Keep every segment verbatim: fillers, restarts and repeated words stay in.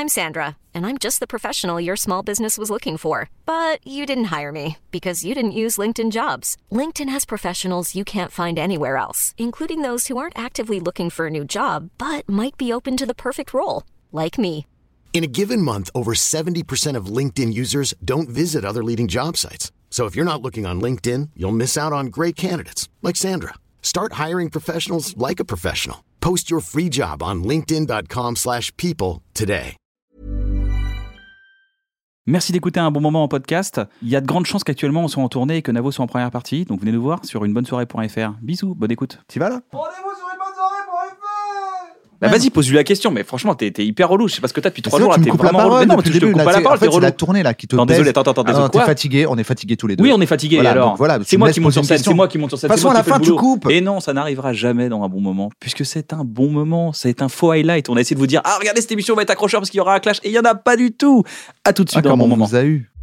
I'm Sandra, and I'm just the professional your small business was looking for. But you didn't hire me because you didn't use LinkedIn Jobs. LinkedIn has professionals you can't find anywhere else, including those who aren't actively looking for a new job, but might be open to the perfect role, like me. In a given month, over seventy percent of LinkedIn users don't visit other leading job sites. So if you're not looking on LinkedIn, you'll miss out on great candidates like Sandra. Start hiring professionals like a professional. Post your free job on linkedin.com slash people today. Merci d'écouter Un Bon Moment en podcast. Il y a de grandes chances qu'actuellement on soit en tournée et que Navo soit en première partie. Donc venez nous voir sur une bonne soirée point f r. Bisous, bonne écoute. T'y vas là? Rendez-vous sur une bonne soirée point f r. Bah vas-y, pose-lui la question. Mais franchement, t'es, t'es hyper relou. Je sais pas ce que t'as depuis trois C'est jours. vrai, Là, tu t'es me coupes la vraiment parole relou. Mais non, depuis mais tu le te début, coupes là, pas la c'est- parole, en fait, t'es c'est relou. la tournée là qui te Non, pèse. désolé, attends, attends, Ah désolé. non, t'es Quoi fatigué, on est fatigué tous les deux. Oui, on est fatigué. Voilà, alors donc voilà, c'est tu moi me qui laisses monte poser sur une scène. question. C'est moi qui monte sur scène. De toute c'est façon, moi à qui la fais le fin, tu boulot. coupes. Et non, ça n'arrivera jamais dans Un Bon Moment, puisque c'est un bon moment. C'est un faux highlight. On a essayé de vous dire, ah regardez, cette émission va être accrocheur parce qu'il y aura un clash, et il y en a pas du tout. À tout de suite Ah, dans Un comment Bon on Moment. vous a eu?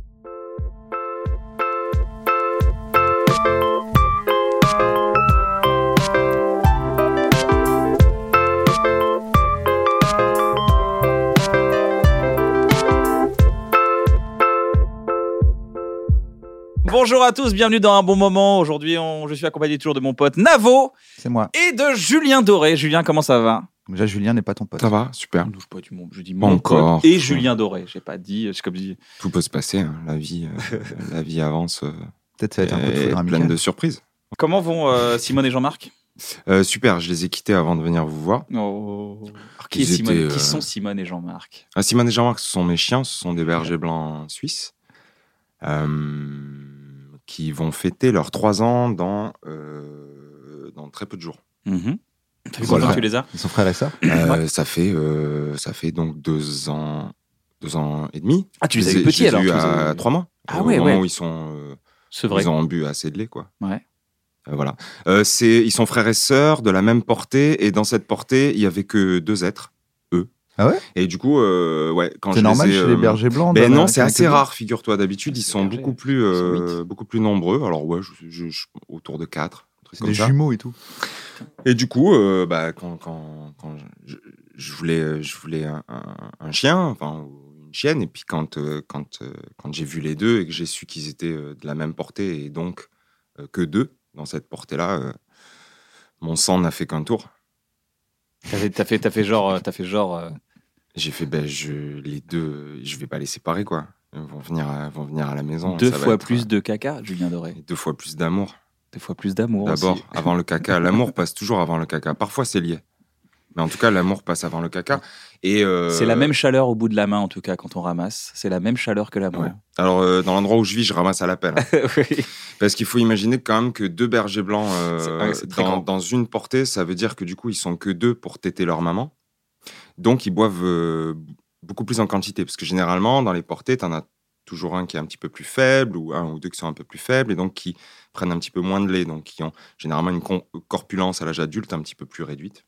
Bonjour à tous, bienvenue dans Un Bon Moment. Aujourd'hui, on- je suis accompagné toujours de mon pote Navo C'est moi. et de Julien Doré. Julien, comment ça va? Déjà, Julien n'est pas ton pote. Ça va, super. Je pas du mon, je dis Pas mon encore. pote et Julien Doré. J'ai pas dit, c'est comme dit. Tout peut se passer. hein. La vie, euh, la vie avance. euh, Peut-être ça va être un peu de est foudre pleine amical. de surprises. Comment vont euh, Simone et Jean-Marc? Euh, super, je les ai quittés avant de venir vous voir. Oh. Alors, qui, est Ils Simone étaient, euh, qui sont Simone et Jean-Marc? Ah, Simone et Jean-Marc, ce sont mes chiens, ce sont des bergers blancs suisses euh, qui vont fêter leurs trois ans dans, euh, dans très peu de jours. Mm-hmm. Ça fait Voilà. combien que tu les as? Ils sont frères et sœurs. Euh, ça, fait, euh, ça fait donc deux ans, deux ans et demi. Ah, tu les Je as eu ai- petits je les ai alors eus tu les à as- trois mois. Ah Au ouais, moment ouais. où ils, sont, euh, C'est vrai. ils ont bu assez de lait, quoi. Ouais. Euh, voilà. Euh, c'est, ils sont frères et sœurs de la même portée, et dans cette portée, il y avait que deux êtres, eux. Ah ouais? Et du coup, euh, ouais, quand C'est je normal les ai, chez euh, les bergers blancs. Ben d'en non, avoir c'est qu'un assez que deux. rare, figure-toi. D'habitude, ils C'est sont bergers. beaucoup plus, Ils sont euh, huit. beaucoup plus nombreux. Alors ouais, je, je- je- autour de quatre, un truc C'est comme des ça. jumeaux et tout. Et du coup, euh, bah, quand, quand, quand je, je voulais, je voulais un, un- un chien, enfin ou une chienne, et puis quand, euh, quand, euh, quand j'ai vu les deux et que j'ai su qu'ils étaient euh, de la même portée et donc euh, que deux dans cette portée-là, euh, mon sang n'a fait qu'un tour. T'as fait, t'as fait, t'as fait genre, euh, t'as fait genre. euh, J'ai fait, ben, je, les deux, je vais pas les séparer, quoi. Ils vont venir, à- vont venir à la maison. deux ça va fois être, plus euh, de caca, Julien Doré. Deux fois plus d'amour. Deux fois plus d'amour. D'abord, aussi. avant le caca. L'amour passe toujours avant le caca. Parfois, c'est lié. Mais en tout cas, l'amour passe avant le caca. Et euh, C'est la même chaleur au bout de la main, en tout cas, quand on ramasse. C'est la même chaleur que l'amour. Ouais. Alors, euh, dans l'endroit où je vis, je ramasse à la pelle. hein. Oui. Parce qu'il faut imaginer quand même que deux bergers blancs euh, C'est- ouais, c'est très dans, grand. dans une portée, ça veut dire que du coup, ils sont que deux pour téter leur maman. Donc, ils boivent euh, beaucoup plus en quantité. Parce que généralement, dans les portées, tu en as toujours un qui est un petit peu plus faible ou un ou deux qui sont un peu plus faibles et donc qui prennent un petit peu moins de lait. Donc, qui ont généralement une con- corpulence à l'âge adulte un petit peu plus réduite.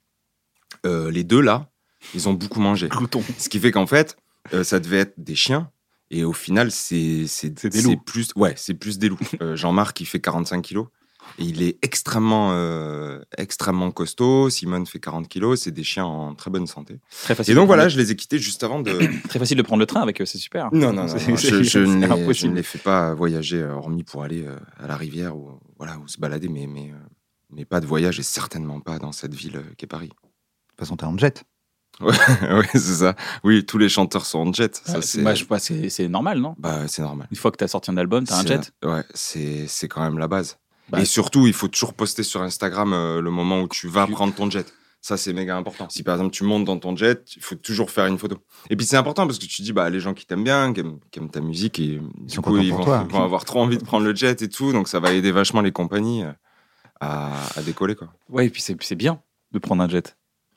Euh, les deux, là, ils ont beaucoup mangé. Glouton. Ce qui fait qu'en fait, euh, ça devait être des chiens. Et au final, c'est c'est C'est des loups. plus ouais, c'est plus des loups. Euh, Jean-Marc, il fait quarante-cinq kilos et il est extrêmement euh, extrêmement costaud. Simone fait quarante kilos. C'est des chiens en très bonne santé. Très facile. Et de donc voilà, prendre je les ai quittés juste avant de. le- Très facile de prendre le train avec eux, c'est super. Non non non, C'est- non, c'est- je, je ne c'est les, je impossible. ne les fais pas voyager, euh, hormis pour aller euh, à la rivière ou voilà ou se balader, mais mais euh, mais pas de voyage et certainement pas dans cette ville euh, qu'est Paris. De toute façon, t'es en jet. Ouais, ouais, c'est ça. Oui, tous les chanteurs sont en jet. Ça, Ah, c'est bah, je sais pas, c'est, c'est normal, non? bah, c'est normal. Une fois que t'as sorti un album, t'as un C'est- jet? Ouais, c'est, c'est quand même la base. Bah, et surtout, il faut toujours poster sur Instagram euh, le moment où tu vas Tu- prendre ton jet. Ça, c'est méga important. Si par exemple, tu montes dans ton jet, il faut toujours faire une photo. Et puis, c'est important parce que tu dis, bah, les gens qui t'aiment bien, qui aiment, qui aiment ta musique, et du sont coup, contents ils pour vont, toi. ils vont avoir trop envie de prendre le jet et tout. Donc, ça va aider vachement les compagnies euh, à, à décoller, quoi. Ouais, et puis c'est, c'est bien de prendre un jet.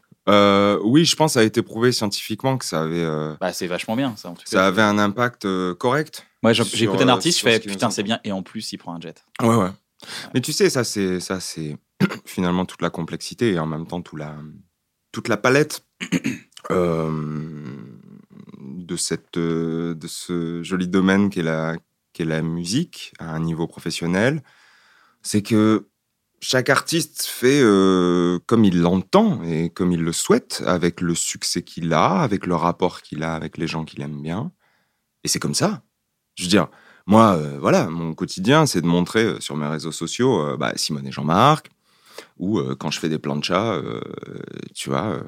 Euh, oui, je pense que ça a été prouvé scientifiquement que ça avait, euh, Bah, c'est vachement bien, ça, en tout cas. ça avait un impact euh, correct. Moi, j'ai, sur, j'ai écouté un euh, artiste, je sur fais ce qui nous putain, c'est entoure. bien, et en plus, il prend un jet. Ouais, ouais. Mais tu sais, ça, c'est, ça, c'est finalement toute la complexité et en même temps tout la, toute la palette euh, de, cette, euh, de ce joli domaine qu'est la, qu'est la musique à un niveau professionnel. C'est que chaque artiste fait euh, comme il l'entend et comme il le souhaite, avec le succès qu'il a, avec le rapport qu'il a avec les gens qu'il aime bien. Et c'est comme ça. Je veux dire, moi, euh, voilà, mon quotidien, c'est de montrer euh, sur mes réseaux sociaux euh, bah, Simone et Jean-Marc, ou euh, quand je fais des planchas, euh, tu vois, euh,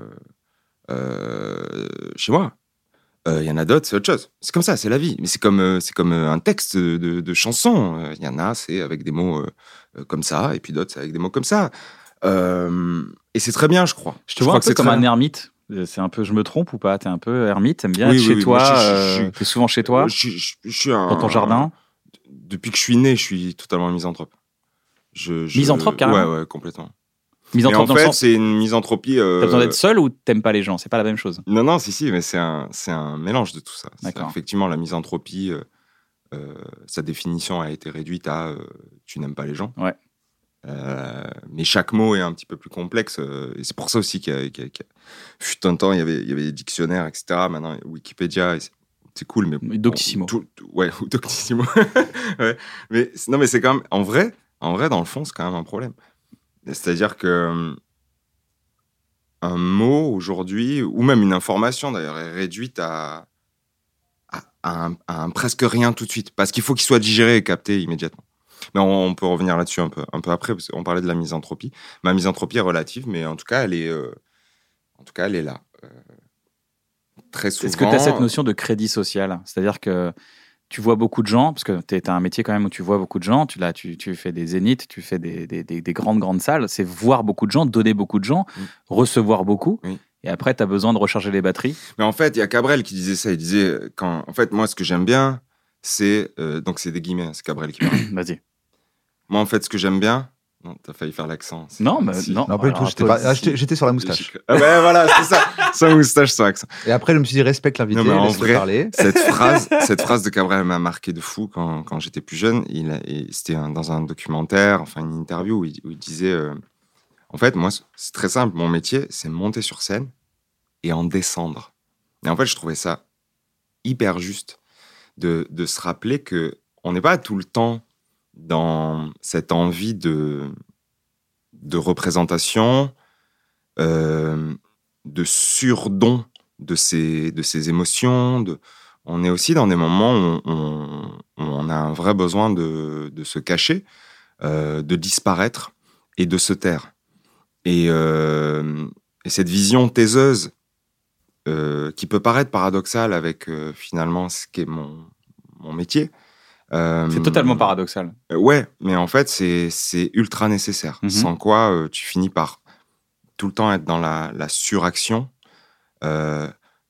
euh, chez moi. Il euh, y en a d'autres, c'est autre chose. C'est comme ça, c'est la vie. Mais c'est comme, euh, c'est comme euh, un texte de, de, de chanson. Il euh, y en a, c'est avec des mots euh, comme ça, et puis d'autres, c'est avec des mots comme ça. Euh, et c'est très bien, je crois. Je te vois un peu comme un ermite. C'est un peu, je me trompe ou pas? T'es un peu ermite, t'aimes bien oui, être oui, chez oui, toi, moi, je, je, euh, je, t'es souvent chez toi, je, je, je, je suis un, dans ton jardin. Depuis que je suis né, je suis totalement misanthrope. Je, je, misanthrope, carrément? Ouais, ouais, complètement. Misanthrope mais en dans fait, le sens... c'est une misanthropie... Euh... T'as besoin d'être seul ou t'aimes pas les gens? C'est pas la même chose. Non, non, si, si, mais c'est un, c'est un mélange de tout ça. D'accord. Effectivement, la misanthropie, euh, euh, sa définition a été réduite à euh, « tu n'aimes pas les gens ». Ouais. Euh, mais chaque mot est un petit peu plus complexe. Euh, et c'est pour ça aussi qu'il y a, qu'il y a, qu'il y a... Fut un temps, il y avait, il y avait des dictionnaires, et cetera. Maintenant, Wikipédia, c'est, c'est cool. Mais Doctissimo. Bon, tout, tout, ouais, ou Doctissimo. ouais. Mais non, mais c'est quand même... En vrai, en vrai, dans le fond, c'est quand même un problème. C'est-à-dire que un mot aujourd'hui, ou même une information d'ailleurs, est réduite à, à, à, un, à un presque rien tout de suite, parce qu'il faut qu'il soit digéré et capté immédiatement. Mais on, on peut revenir là-dessus un peu, un peu après, parce qu'on parlait de la misanthropie. Ma misanthropie est relative, mais en tout cas, elle est, euh, en tout cas, elle est là. Euh, très souvent. Est-ce que tu as cette notion de crédit social? C'est-à-dire que tu vois beaucoup de gens, parce que tu as un métier quand même où tu vois beaucoup de gens, tu, là, tu, tu fais des zéniths, tu fais des, des, des, des grandes, grandes salles, c'est voir beaucoup de gens, donner beaucoup de gens, oui. recevoir beaucoup, oui. et après, tu as besoin de recharger les batteries. Mais en fait, il y a Cabrel qui disait ça, il disait, quand, en fait, moi, ce que j'aime bien, c'est, euh, donc c'est des guillemets, c'est Cabrel qui parle. Vas-y. Moi, en fait, ce que j'aime bien, non, t'as failli faire l'accent. Non, mais si. non. Non, pas du tout. J'étais, pas... ah, j'étais, j'étais sur la moustache. Ah ben voilà, c'est ça. Sans moustache, sans accent. Et après, je me suis dit, respecte l'invité, non, mais en laisse-le vrai, parler. Cette phrase, cette phrase de Cabrel m'a marqué de fou quand, quand j'étais plus jeune. Il a, et c'était un, dans un documentaire, enfin une interview où il, où il disait, euh, en fait, moi, c'est très simple. Mon métier, c'est monter sur scène et en descendre. Et en fait, je trouvais ça hyper juste de, de se rappeler que on n'est pas tout le temps dans cette envie de, de représentation, euh, de surdon de ses, de ses émotions. De... On est aussi dans des moments où on, où on a un vrai besoin de, de se cacher, euh, de disparaître et de se taire. Et, euh, et cette vision taiseuse, euh, qui peut paraître paradoxale avec euh, finalement ce qu'est mon, mon métier, Euh, c'est totalement paradoxal. Euh, ouais, mais en fait, c'est, c'est ultra nécessaire. Mm-hmm. Sans quoi, euh, tu finis par tout le temps être dans la, la suraction, euh,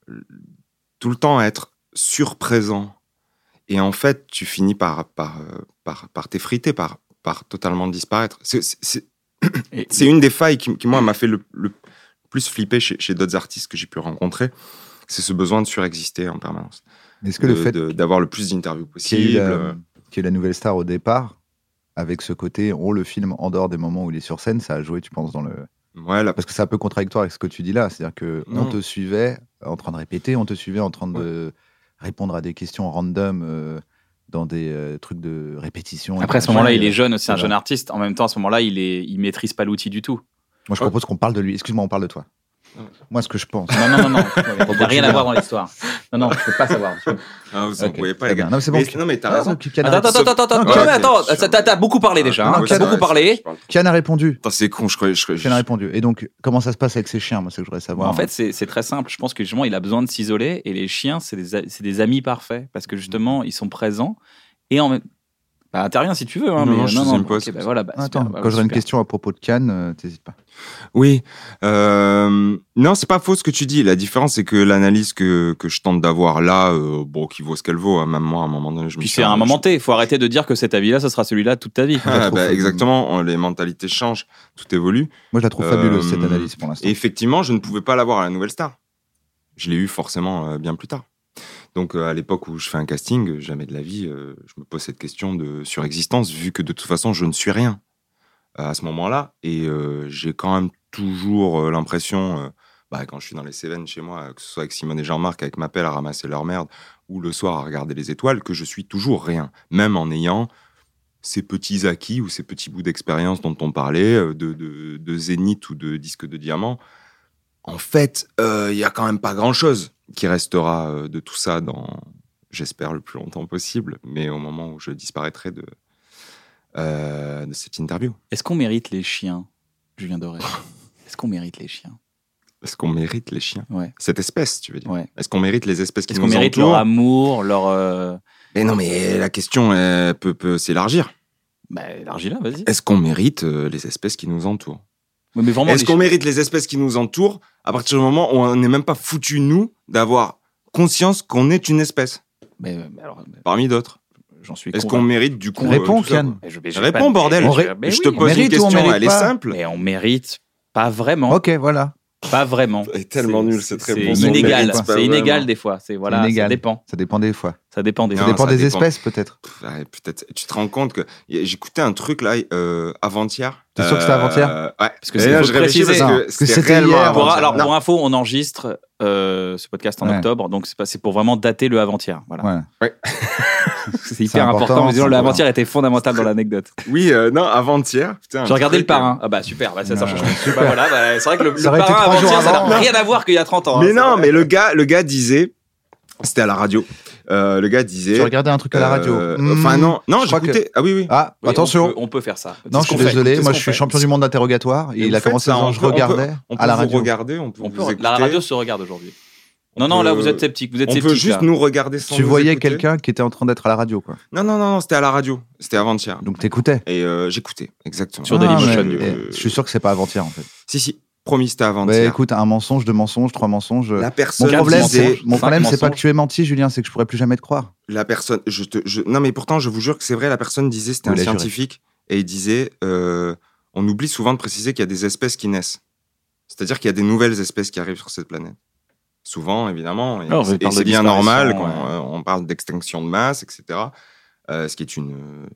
tout le temps être surprésent. Et en fait, tu finis par, par, par, par t'effriter, par, par totalement disparaître. C'est, c'est, c'est, Et... c'est une des failles qui, qui moi, m'a fait le, le plus flipper chez, chez d'autres artistes que j'ai pu rencontrer. C'est ce besoin de surexister en permanence. Est-ce que de, le fait de, d'avoir le plus d'interviews possible, qu'il y ait la, qu'il y ait la nouvelle star au départ, avec ce côté, on le filme en dehors des moments où il est sur scène, ça a joué, tu penses, dans le... Ouais, là... Parce que c'est un peu contradictoire avec ce que tu dis là, c'est-à-dire qu'on te suivait en train de répéter, on te suivait en train de ouais. répondre à des questions random euh, dans des euh, trucs de répétition. Après, à ce moment-là, il est jeune, c'est un jeune artiste. En même temps, à ce moment-là, il est, il maîtrise pas l'outil du tout. Moi, je propose qu'on parle de lui. Excuse-moi, on parle de toi. Moi, ce que je pense. Non, non, non, non. Il n'y a rien à voir dans l'histoire. Non, non, je ne peux pas savoir. Ah, vous ne okay. voyez pas, les gars. Non, mais c'est bon. Mais, non, mais t'as raison. Attends, attends, attends, attends. Okay. Attends, t'as, t'as beaucoup parlé déjà. Hein. T'as beaucoup parlé. Kian a répondu. Attends, c'est con, je croyais. Kian a répondu. Et donc, comment ça se passe avec ses chiens? Moi, c'est ce que je voudrais savoir. En fait, c'est, c'est très simple. Je pense que justement, il a besoin de s'isoler. Et les chiens, c'est des, c'est des amis parfaits. Parce que justement, ils sont présents. Et en même Bah, interviens si tu veux. Hein, non, mais non, je non, non, pas. Okay, bah, voilà, bah, Attends, super, bah, quand j'aurai une super. question à propos de Kian, euh, t'hésites pas. Oui. Euh, non, c'est pas faux ce que tu dis. La différence, c'est que l'analyse que, que je tente d'avoir là, euh, bon, qui vaut ce qu'elle vaut, hein, même moi, à un moment donné, je me Puis suis c'est un moment T. Il faut arrêter de dire que cet avis-là, ça sera celui-là toute ta vie. Ah, bah, exactement. Les mentalités changent. Tout évolue. Moi, je la trouve fabuleuse, euh, cette analyse, pour l'instant. Et effectivement, je ne pouvais pas l'avoir à la Nouvelle Star. Je l'ai eu forcément euh, bien plus tard. Donc, euh, à l'époque où je fais un casting, jamais de la vie, euh, je me pose cette question de surexistence, vu que de toute façon, je ne suis rien euh, à ce moment-là. Et euh, j'ai quand même toujours euh, l'impression, euh, bah, quand je suis dans les Cévennes chez moi, que ce soit avec Simone et Jean-Marc, avec ma pelle à ramasser leur merde, ou le soir à regarder les étoiles, que je suis toujours rien, même en ayant ces petits acquis ou ces petits bouts d'expérience dont on parlait, de, de, de zénith ou de disque de diamant, en fait, il euh, y a quand même pas grand-chose qui restera euh, de tout ça dans, j'espère, le plus longtemps possible, mais au moment où je disparaîtrai de, euh, de cette interview. Est-ce qu'on mérite les chiens, Julien Doré? Est-ce qu'on mérite les chiens? Est-ce qu'on mérite les chiens? Ouais. Cette espèce, tu veux dire? Ouais. Est-ce qu'on mérite les espèces qui Est-ce nous qu'on mérite entourent? leur amour, leur... Euh... Mais non, mais la question elle peut, peut s'élargir. Bah, élargis-la, vas-y. Est-ce qu'on mérite euh, les espèces qui nous entourent? Oui, mais vraiment, Est-ce les qu'on chiens... mérite les espèces qui nous entourent à partir du moment où on n'est même pas foutu, nous, d'avoir conscience qu'on est une espèce mais, mais alors, mais parmi d'autres? J'en suis Est-ce convaincu. qu'on mérite du coup Réponds, euh, tout ça, Kian. quoi? Mais je, mais j'ai Réponds, pas- bordel. mais On je- ré- mais Je oui, te on pose une mérite ou on question, mérite elle est pas simple. Mais on mérite pas vraiment. Ok, voilà. Pas vraiment. C'est tellement C'est- nul cette c'est réponse. on inégal. mérite pas C'est inégal vraiment. des fois. C'est voilà, C'est inégal. ça dépend. Ça dépend des fois. Ça dépend des Non, Ça fois. dépend ça des dépend. espèces, peut-être. Ouais, peut-être. Tu te rends compte que j'écoutais un truc là euh, avant-hier. T'es sûr que c'était avant-hier? Euh, Ouais. Parce que Et c'est- là, faut je réfléchis préciser. parce Non, que parce que c'était c'était réellement hier. Pour, avant-hier. alors, Non. pour info, on enregistre euh, ce podcast en Ouais. octobre, donc c'est pas- c'est pour vraiment dater le avant-hier. Voilà. Ouais. C'est hyper important, important. mais disons, c'est le important. avant-hier était fondamental dans l'anecdote. Oui, euh, non, avant-hier. Putain, un J'ai regardé truc, le euh, parrain. Ah bah super, bah, ça, ça Ouais. change. Bah, voilà, bah, c'est vrai que le, le Ça aurait été parrain trois jours avant-hier, ça avant. n'a rien à voir qu'il y a trente ans. Mais hein, non, c'est mais le gars, le gars disait, c'était à la radio. Euh, le gars disait. Tu regardais un truc à la radio. euh, Mmh. Enfin non, non, Je crois j'écoutais. que- Ah oui, oui. Ah, Oui, attention. On peut, on peut faire ça. Non, C'est je suis ce qu'on fait. désolé. C'est Moi, ce je qu'on suis fait. champion du monde d'interrogatoire. Et Et il vous a faites commencé ça, à on je peut- on peut- regardais On peut à la vous radio. regarder, on peut On vous peut, la écouter. radio se regarde aujourd'hui. On Non, non, là, peut- vous êtes sceptique. Vous êtes On sceptique. peut juste là. nous regarder sans Tu nous voyais écouter. quelqu'un qui était en train d'être à la radio, quoi. Non, non, non, non, c'était à la radio. C'était avant-hier. Donc t'écoutais. Et euh, j'écoutais, exactement. Sur Ah, Dailymotion, mais- du coup. Euh, eh, Je suis sûr que c'est pas avant-hier, en fait. Si, si. Promis, c'était Ouais, avant-hier. écoute, un mensonge, deux mensonges, trois mensonges. La Mon personne problème, disait. c'est, mon cinq problème, c'est pas mensonges. que tu aies menti, Julien, c'est que je pourrais plus jamais te croire. La personne. Je te, je, non, mais pourtant, je vous jure que c'est vrai, la personne disait, c'était Oui, un il a juré. scientifique, et il disait euh, on oublie souvent de préciser qu'il y a des espèces qui naissent. C'est-à-dire qu'il y a des nouvelles espèces qui arrivent sur cette planète. Souvent, évidemment. Et, Alors, on et parle de c'est bien normal disparition, quand ouais. euh, on parle d'extinction de masse, et cetera. Euh, ce qui est une, euh,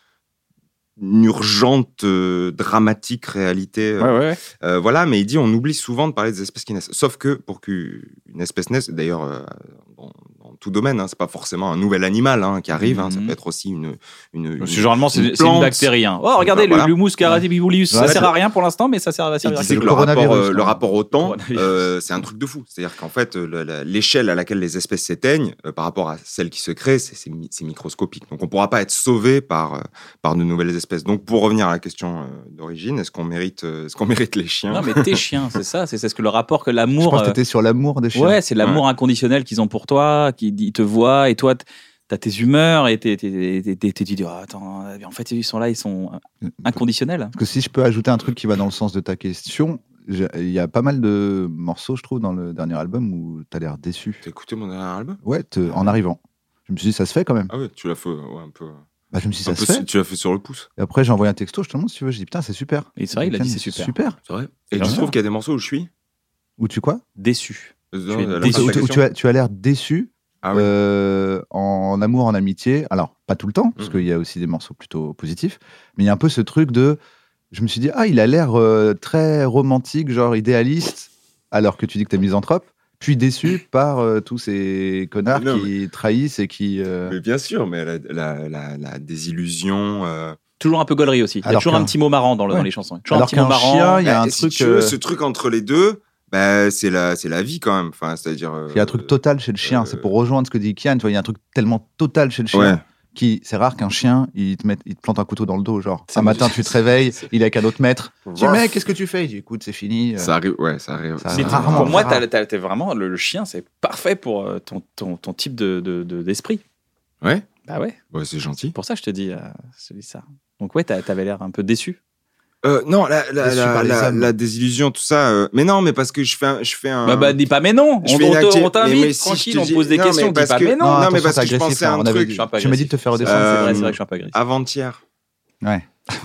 une urgente, euh, dramatique réalité. euh, Ouais, ouais, ouais. Euh, voilà, mais il dit on oublie souvent de parler des espèces qui naissent. Sauf que pour qu'une espèce naisse, d'ailleurs, euh, dans, dans tout domaine, hein, c'est pas forcément un nouvel animal hein, qui arrive, hein, ça Mhm. peut être aussi une. une, une- Généralement, c'est une c'est une plante. bactérie. hein. Oh, regardez, Voilà. le l'humus caratibibulius, ça Ouais, sert c'est- à rien pour l'instant, mais ça sert à Il servir à disait quelque que le chose. rapport, coronavirus, euh, le ouais. rapport au temps, Coronavirus. euh, c'est un truc de fou. C'est-à-dire qu'en fait, le- la- l'échelle à laquelle les espèces s'éteignent euh, par rapport à celles qui se créent, c'est c'est mi- c'est microscopique. Donc on ne pourra pas être sauvé par, euh, par de nouvelles espèces. Donc pour revenir à la question euh, d'origine, est-ce qu'on mérite, euh, est-ce qu'on mérite les chiens Non, mais tes chiens, c'est ça. C'est c'est ce que le rapport que Je l'amour. pense que euh, t'étais sur l'amour des chiens. Ouais, c'est l'amour inconditionnel qu'ils ont pour toi, qui ils te voient et toi, t- t'as tes humeurs et t'es, t'es, t'es, t'es- tu dis, oh, attends, en fait, ils sont là, ils sont inconditionnels. Parce que si je peux ajouter un truc qui va dans le sens de ta question, j'ai- il y a pas mal de morceaux, je trouve, dans le dernier album où t'as l'air déçu. T'as écouté mon dernier album? Ouais, te- en arrivant. Je me suis dit, ça se fait quand même. Ah ouais, tu l'as fait ouais, un peu. Bah, je me suis dit, un ça peu se fait. tu l'as fait sur le pouce. Et après, j'ai envoyé un texto, je te demande si tu veux. J'ai dit, putain, c'est super. Et c'est vrai, il a dit, Putain, c'est super. Super. C'est vrai. Et C'est tu bien. trouves qu'il y a des morceaux où je suis Ou tu quoi Déçu. Non, es la- la déçu. fin de Où ta tu- où question. tu as, tu as l'air déçu Ah oui. euh, en amour, en amitié. Alors, pas tout le temps, parce Mhm. qu'il y a aussi des morceaux plutôt positifs. Mais il y a un peu ce truc de. Je me suis dit, ah, il a l'air euh, très romantique, genre idéaliste, alors que tu dis que t'es misanthrope. Puis déçu par euh, tous ces connards Non, qui trahissent et qui. euh, Mais bien sûr, mais la, la, la, la désillusion. euh, Toujours un peu gaulerie aussi. Il y a Alors toujours qu'un- un petit mot marrant dans, le- Ouais. dans les chansons. Toujours Alors un petit mot qu'un marrant. chien, il y a bah, un si truc. tu veux, euh, ce truc entre les deux, bah, c'est la, c'est la vie quand même. Enfin, c'est-à-dire. euh, Il y a un truc total chez le chien. euh, C'est pour rejoindre ce que dit Kian. Tu vois, il y a un truc tellement total chez le chien. Ouais. Qui, c'est rare qu'un chien, il te, mette, il te plante un couteau dans le dos. Genre, C'est un matin, tu te réveilles, c'est- il est avec un autre maître. Tu dis, Ruff. mec, qu'est-ce que tu fais Il dit, écoute, c'est fini. euh, Ça arrive, ouais, ça arrive. Ça ça Mais arrive tu- arrive. rarement. pour moi, rare. t'as, t'as- t'as vraiment le, le chien, c'est parfait pour euh, ton, ton, ton type de, de- de- d'esprit. Ouais, Bah ouais, ouais, c'est gentil. c'est pour ça que je te dis, euh, je te dis ça. Donc ouais, t'as- t'avais l'air un peu déçu. Euh, non, la, la, Déçu la, par les la, hommes. la désillusion, tout ça. euh, Mais non, mais parce que je fais un. Je fais un... Bah, bah dis pas mais non. Je On, fais on une te- acti- on t'invite, mais- mais si tranquille, je te on dis- pose des non, questions. mais Dis parce pas que- mais non. non, mais attention, parce t'es que je agressif, pensais à là, un on avait truc. dit. Je suis un peu Tu m'as dit de te faire agressif. redescendre. C'est Euh, vrai, c'est vrai que je suis un peu agressif. Avant-hier, Ouais.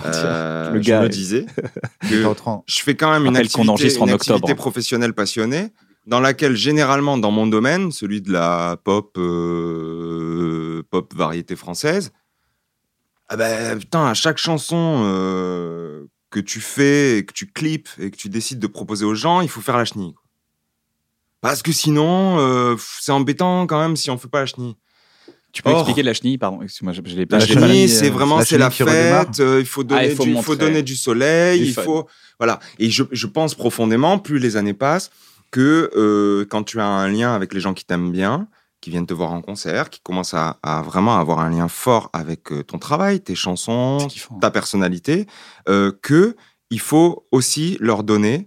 euh, Le je gars me est- disais T'es que en train- je fais quand même une Rappelle qu'on activité, enregistre en une octobre. activité professionnelle passionnée dans laquelle, généralement, dans mon domaine, celui de la pop, euh, pop variété française, ah ben, putain, à chaque chanson euh, que tu fais, et que tu clips et que tu décides de proposer aux gens, il faut faire la chenille. Parce que sinon, euh, c'est embêtant quand même si on fait pas la chenille. Tu peux Or. expliquer la chenille, pardon, excuse-moi, je, je l'ai pas. La je l'ai pas chenille, mis, c'est euh, vraiment la c'est la chenille qui redémarre. fête. euh, il faut donner, Ah, il faut du, il faut montrer. donner du soleil. Du il fun. faut voilà. Et je, je pense profondément, plus les années passent, que euh, quand tu as un lien avec les gens qui t'aiment bien, qui viennent te voir en concert, qui commencent à, à vraiment avoir un lien fort avec euh, ton travail, tes chansons, C'est kiffant. ta personnalité, euh, que il faut aussi leur donner,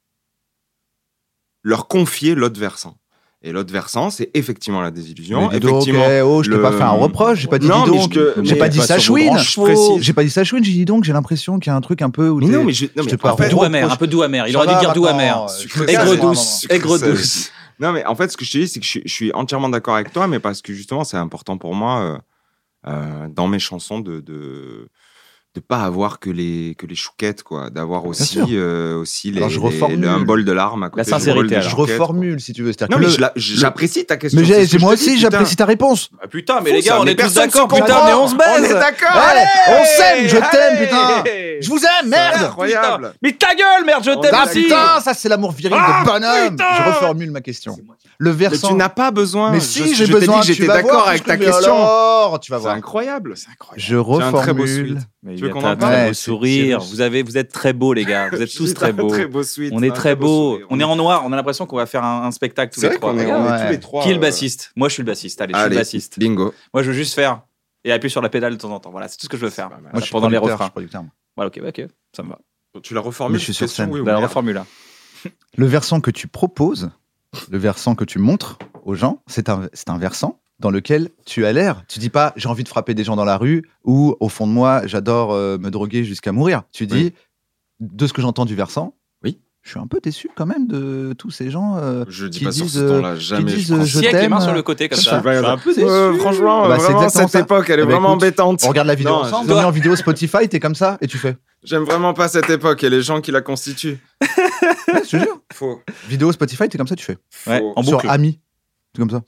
leur confier l'autre versant. Et l'autre versant, c'est effectivement la désillusion. Mais dis donc, effectivement, eh, oh, je t'ai le- pas fait un reproche, j'ai pas dit Non, dis mais donc, je te- j'ai mais pas dit pas ça sur vos chouine. branches, je précise. J'ai pas dit ça chouine, j'ai dit donc, j'ai l'impression qu'il y a un truc un peu où Mais t'es- non, mais je, non, je mais t'ai pas en fait, fait doux de amer, reproche. un peu doux amer. Il Ça aurait dû va dire doux maintenant, amer. euh, Sucre Aigre salé. douce. Sucre Aigre salé. douce. Non, mais en fait, ce que je te dis, c'est que je, suis- je suis entièrement d'accord avec toi, mais parce que justement, c'est important pour moi, euh, euh, dans mes chansons, de de de pas avoir que les que les chouquettes, quoi, d'avoir aussi sûr. euh, aussi les, Alors, je les- reformule. le- un bol de larmes à côté. La du bol sincérité, de alors. Je chouquettes, reformule si tu veux. C'est-à-dire quoi. Non, que mais le- je la- j'apprécie ta question. Mais c'est j'ai- ce que moi je te dis, aussi, putain. j'apprécie ta réponse. Ah, putain, mais Fou, les gars, ça, on mais est tous personne d'accord, se putain, comprend. mais on se On baise. est d'accord. Allez, on s'aime, je t'aime, Allez. putain. Je vous aime, merde. Incroyable. Mais ta gueule, merde, je On t'aime est Ah aussi. putain, ça c'est l'amour viril Ah, de bonhomme. putain. Je reformule ma question. Le Mais versant. tu n'as pas besoin. Mais Je- si, je j'ai t'ai besoin. dit que tu j'étais vas d'accord voir avec ce ta que- question. Alors, tu vas C'est voir. incroyable. C'est incroyable. Je C'est un très beau reformule. suite. Mais Tu veux il y a qu'on un en parle très Ouais, beau c'est- sourire. c'est- Vous avez, vous êtes très beaux, les gars. Vous êtes tous C'est très un beaux. très beau suite. On c'est est un très beau beaux. sourire. On est en noir. On a l'impression qu'on va faire un, un spectacle tous C'est les vrai trois. qu'on est, Regarde. on est Ouais. tous les trois. Qui est le euh, bassiste? Moi, je suis le bassiste. Allez, je suis Allez, le bassiste. bingo. Moi, je veux juste faire et appuyer sur la pédale de temps en temps. Voilà, c'est tout ce que je veux faire. pas mal. Moi, je suis pendant les producteur, je refrains. suis producteur. Voilà, ok, ok, ça me va. Tu la reformules Mais je suis sur question, scène. oui ou Bah, merde. reformule là. Le versant que tu proposes, le versant que tu montres aux gens, c'est un, c'est un versant dans lequel tu as l'air. Tu dis pas j'ai envie de frapper des gens dans la rue ou au fond de moi j'adore euh, me droguer jusqu'à mourir. Tu dis Oui. de ce que j'entends du versant, Oui. je suis un peu déçu quand même de tous ces gens euh, Je dis qui pas sur disent, ce ton-là, jamais. disent, je pense. euh, je Si, avec les mains t'aime, sur le côté comme comme ça. ça. Je suis un peu déçu. Euh, franchement, Bah, c'est vraiment, exactement cette ça. époque, elle est Eh ben, vraiment écoute, embêtante. On regarde la vidéo Non, ensemble, je- on est en vidéo Spotify, t'es comme ça et tu fais. J'aime vraiment pas cette époque et les gens qui la constituent. Ouais, je te jure. Faux. Vidéo Spotify, t'es comme ça, tu fais. Ouais, Faux. en Sur boucle. Ami, c'est comme ça.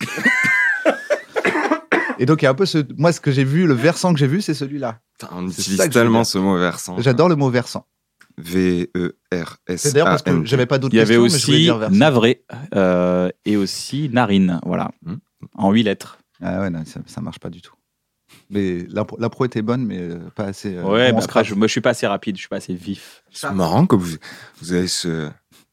Et donc il y a un peu ce, moi ce que j'ai vu, le versant que j'ai vu, c'est celui-là. Putain, on C'est utilise ça que je veux tellement dire. ce mot versant. J'adore le mot versant. V E R S A N T. C'est d'ailleurs parce que j'avais pas d'autres Il y avait questions, mais je voulais aussi dire versant. navré euh, et aussi narine. Voilà. Hmm. En huit lettres. Ah ouais, non, ça, ça marche pas du tout. Mais l'impro l'impro était bonne, mais euh, pas assez. euh, Ouais, bon, bah on après, scratch. je, moi, je suis pas assez rapide, je suis pas assez vif. C'est marrant que vous, vous avez ce.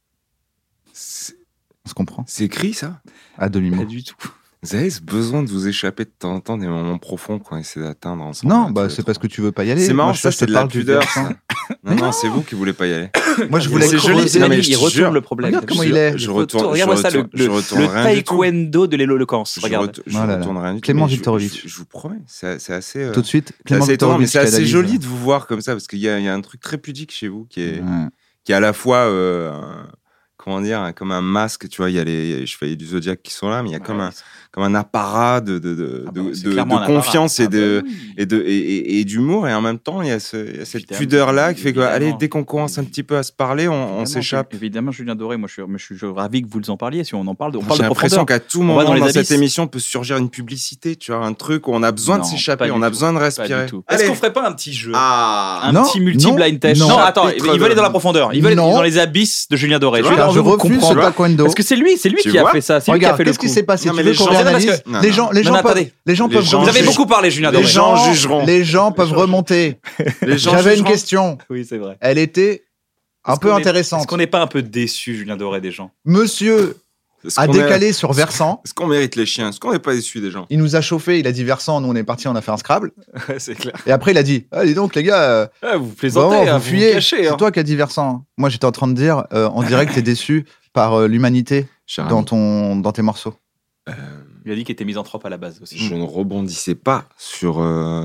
C'est On se comprend. c'est écrit ça? À demi-mot. du tout. Vous avez ce besoin de vous échapper de temps en temps des moments profonds qu'on essaie d'atteindre ensemble. Non, là, bah tous les c'est trois. parce que tu veux pas y aller. C'est marrant, Moi, je- ça je te c'est de la parle du pudeur. versant. Ça. Non, non, c'est vous qui voulez pas y aller. Moi, je voulais C'est joli, creuser. c'est- non, mais je il te retourne jure. le problème. Regarde comment Je- il est. Je Il retourne. Regarde-moi je ça, le, retourne- le, je retourne le rien du tout. taekwondo de l'éloquence. Je, Regarde. ret- je Oh là là. retourne rien du tout. Clément mais je- Viktorovitch. Je, je vous promets, c'est c'est assez. euh, Tout de suite, c'est Clément assez étonnant, mais Viktorovitch c'est qui assez analyse. joli de vous voir comme ça parce qu'il y, a- il y a un truc très pudique chez vous qui est, Ouais. qui est à la fois, euh, un- comment dire, un- comme un masque. Tu vois, il y a les, il y a les chevaliers du zodiaque qui sont là, mais il y a comme un, comme un apparat de, de, de, Ah bah, de- c'est de- clairement de un apparat. confiance Ah et bah de oui. et de et, et- et d'humour, et en même temps, il y a, ce- il y a cette Évidemment. pudeur là qui fait que, Évidemment. allez, dès qu'on commence un petit peu à se parler, on, on Évidemment, s'échappe. Évidemment, Julien Doré, moi je suis, moi, je suis ravi que vous en parliez. Si on en parle, on parle J'ai de l'impression profondeur. qu'à tout va moment dans dans, les cette abysses. émission peut surgir une publicité, tu vois, un truc où on a besoin Non, de pas s'échapper, du on a tout. besoin de Pas respirer. du tout. Est-ce qu'on ferait pas un petit jeu Ah Un Non, petit multi-blind non, test. non. Non, attends, Chapitre il va aller de- dans la profondeur. Il va aller Non. dans les abysses de Julien Doré. Tu vois, Julien, Car je on veut refuse ce comprendre. taekwondo. Parce que c'est lui, c'est lui Tu qui a vois fait ça. C'est lui qui a Regarde, fait le qu'est-ce qui coup. s'est passé Non, Tu mais veux les qu'on gens- réanalyse parce que- Non, Les non. gens, les Non, gens non, peuvent, attendez. les gens Les peuvent gens Vous avez remonter. beaucoup parlé, Julien Les Doré. gens gens jugeront. Les gens peuvent remonter. Les gens J'avais une jugeront. question. Oui, c'est vrai. Elle était un Est-ce peu qu'on est- intéressante. Est-ce qu'on n'est pas un peu déçu, Julien Doré, des gens Monsieur Est-ce a qu'on est- décalé sur versant. Est-ce qu'on mérite les chiens? Est-ce qu'on n'est pas déçus des gens? Il nous a chauffé. Il a dit versant. Nous, on est parti. On a fait un Scrabble. C'est clair. Et après, il a dit ah, dis donc, les gars. euh, Ah, vous plaisantez, Vraiment, hein, vous vous fuyez. vous cachez. hein. C'est toi qui as dit versant. Moi, j'étais en train de dire, euh, on dirait que t'es déçu par euh, l'humanité Cher dans, ami, ton, dans tes morceaux. Il a dit qu'il était misanthrope à la base aussi. je ne rebondissais pas sur,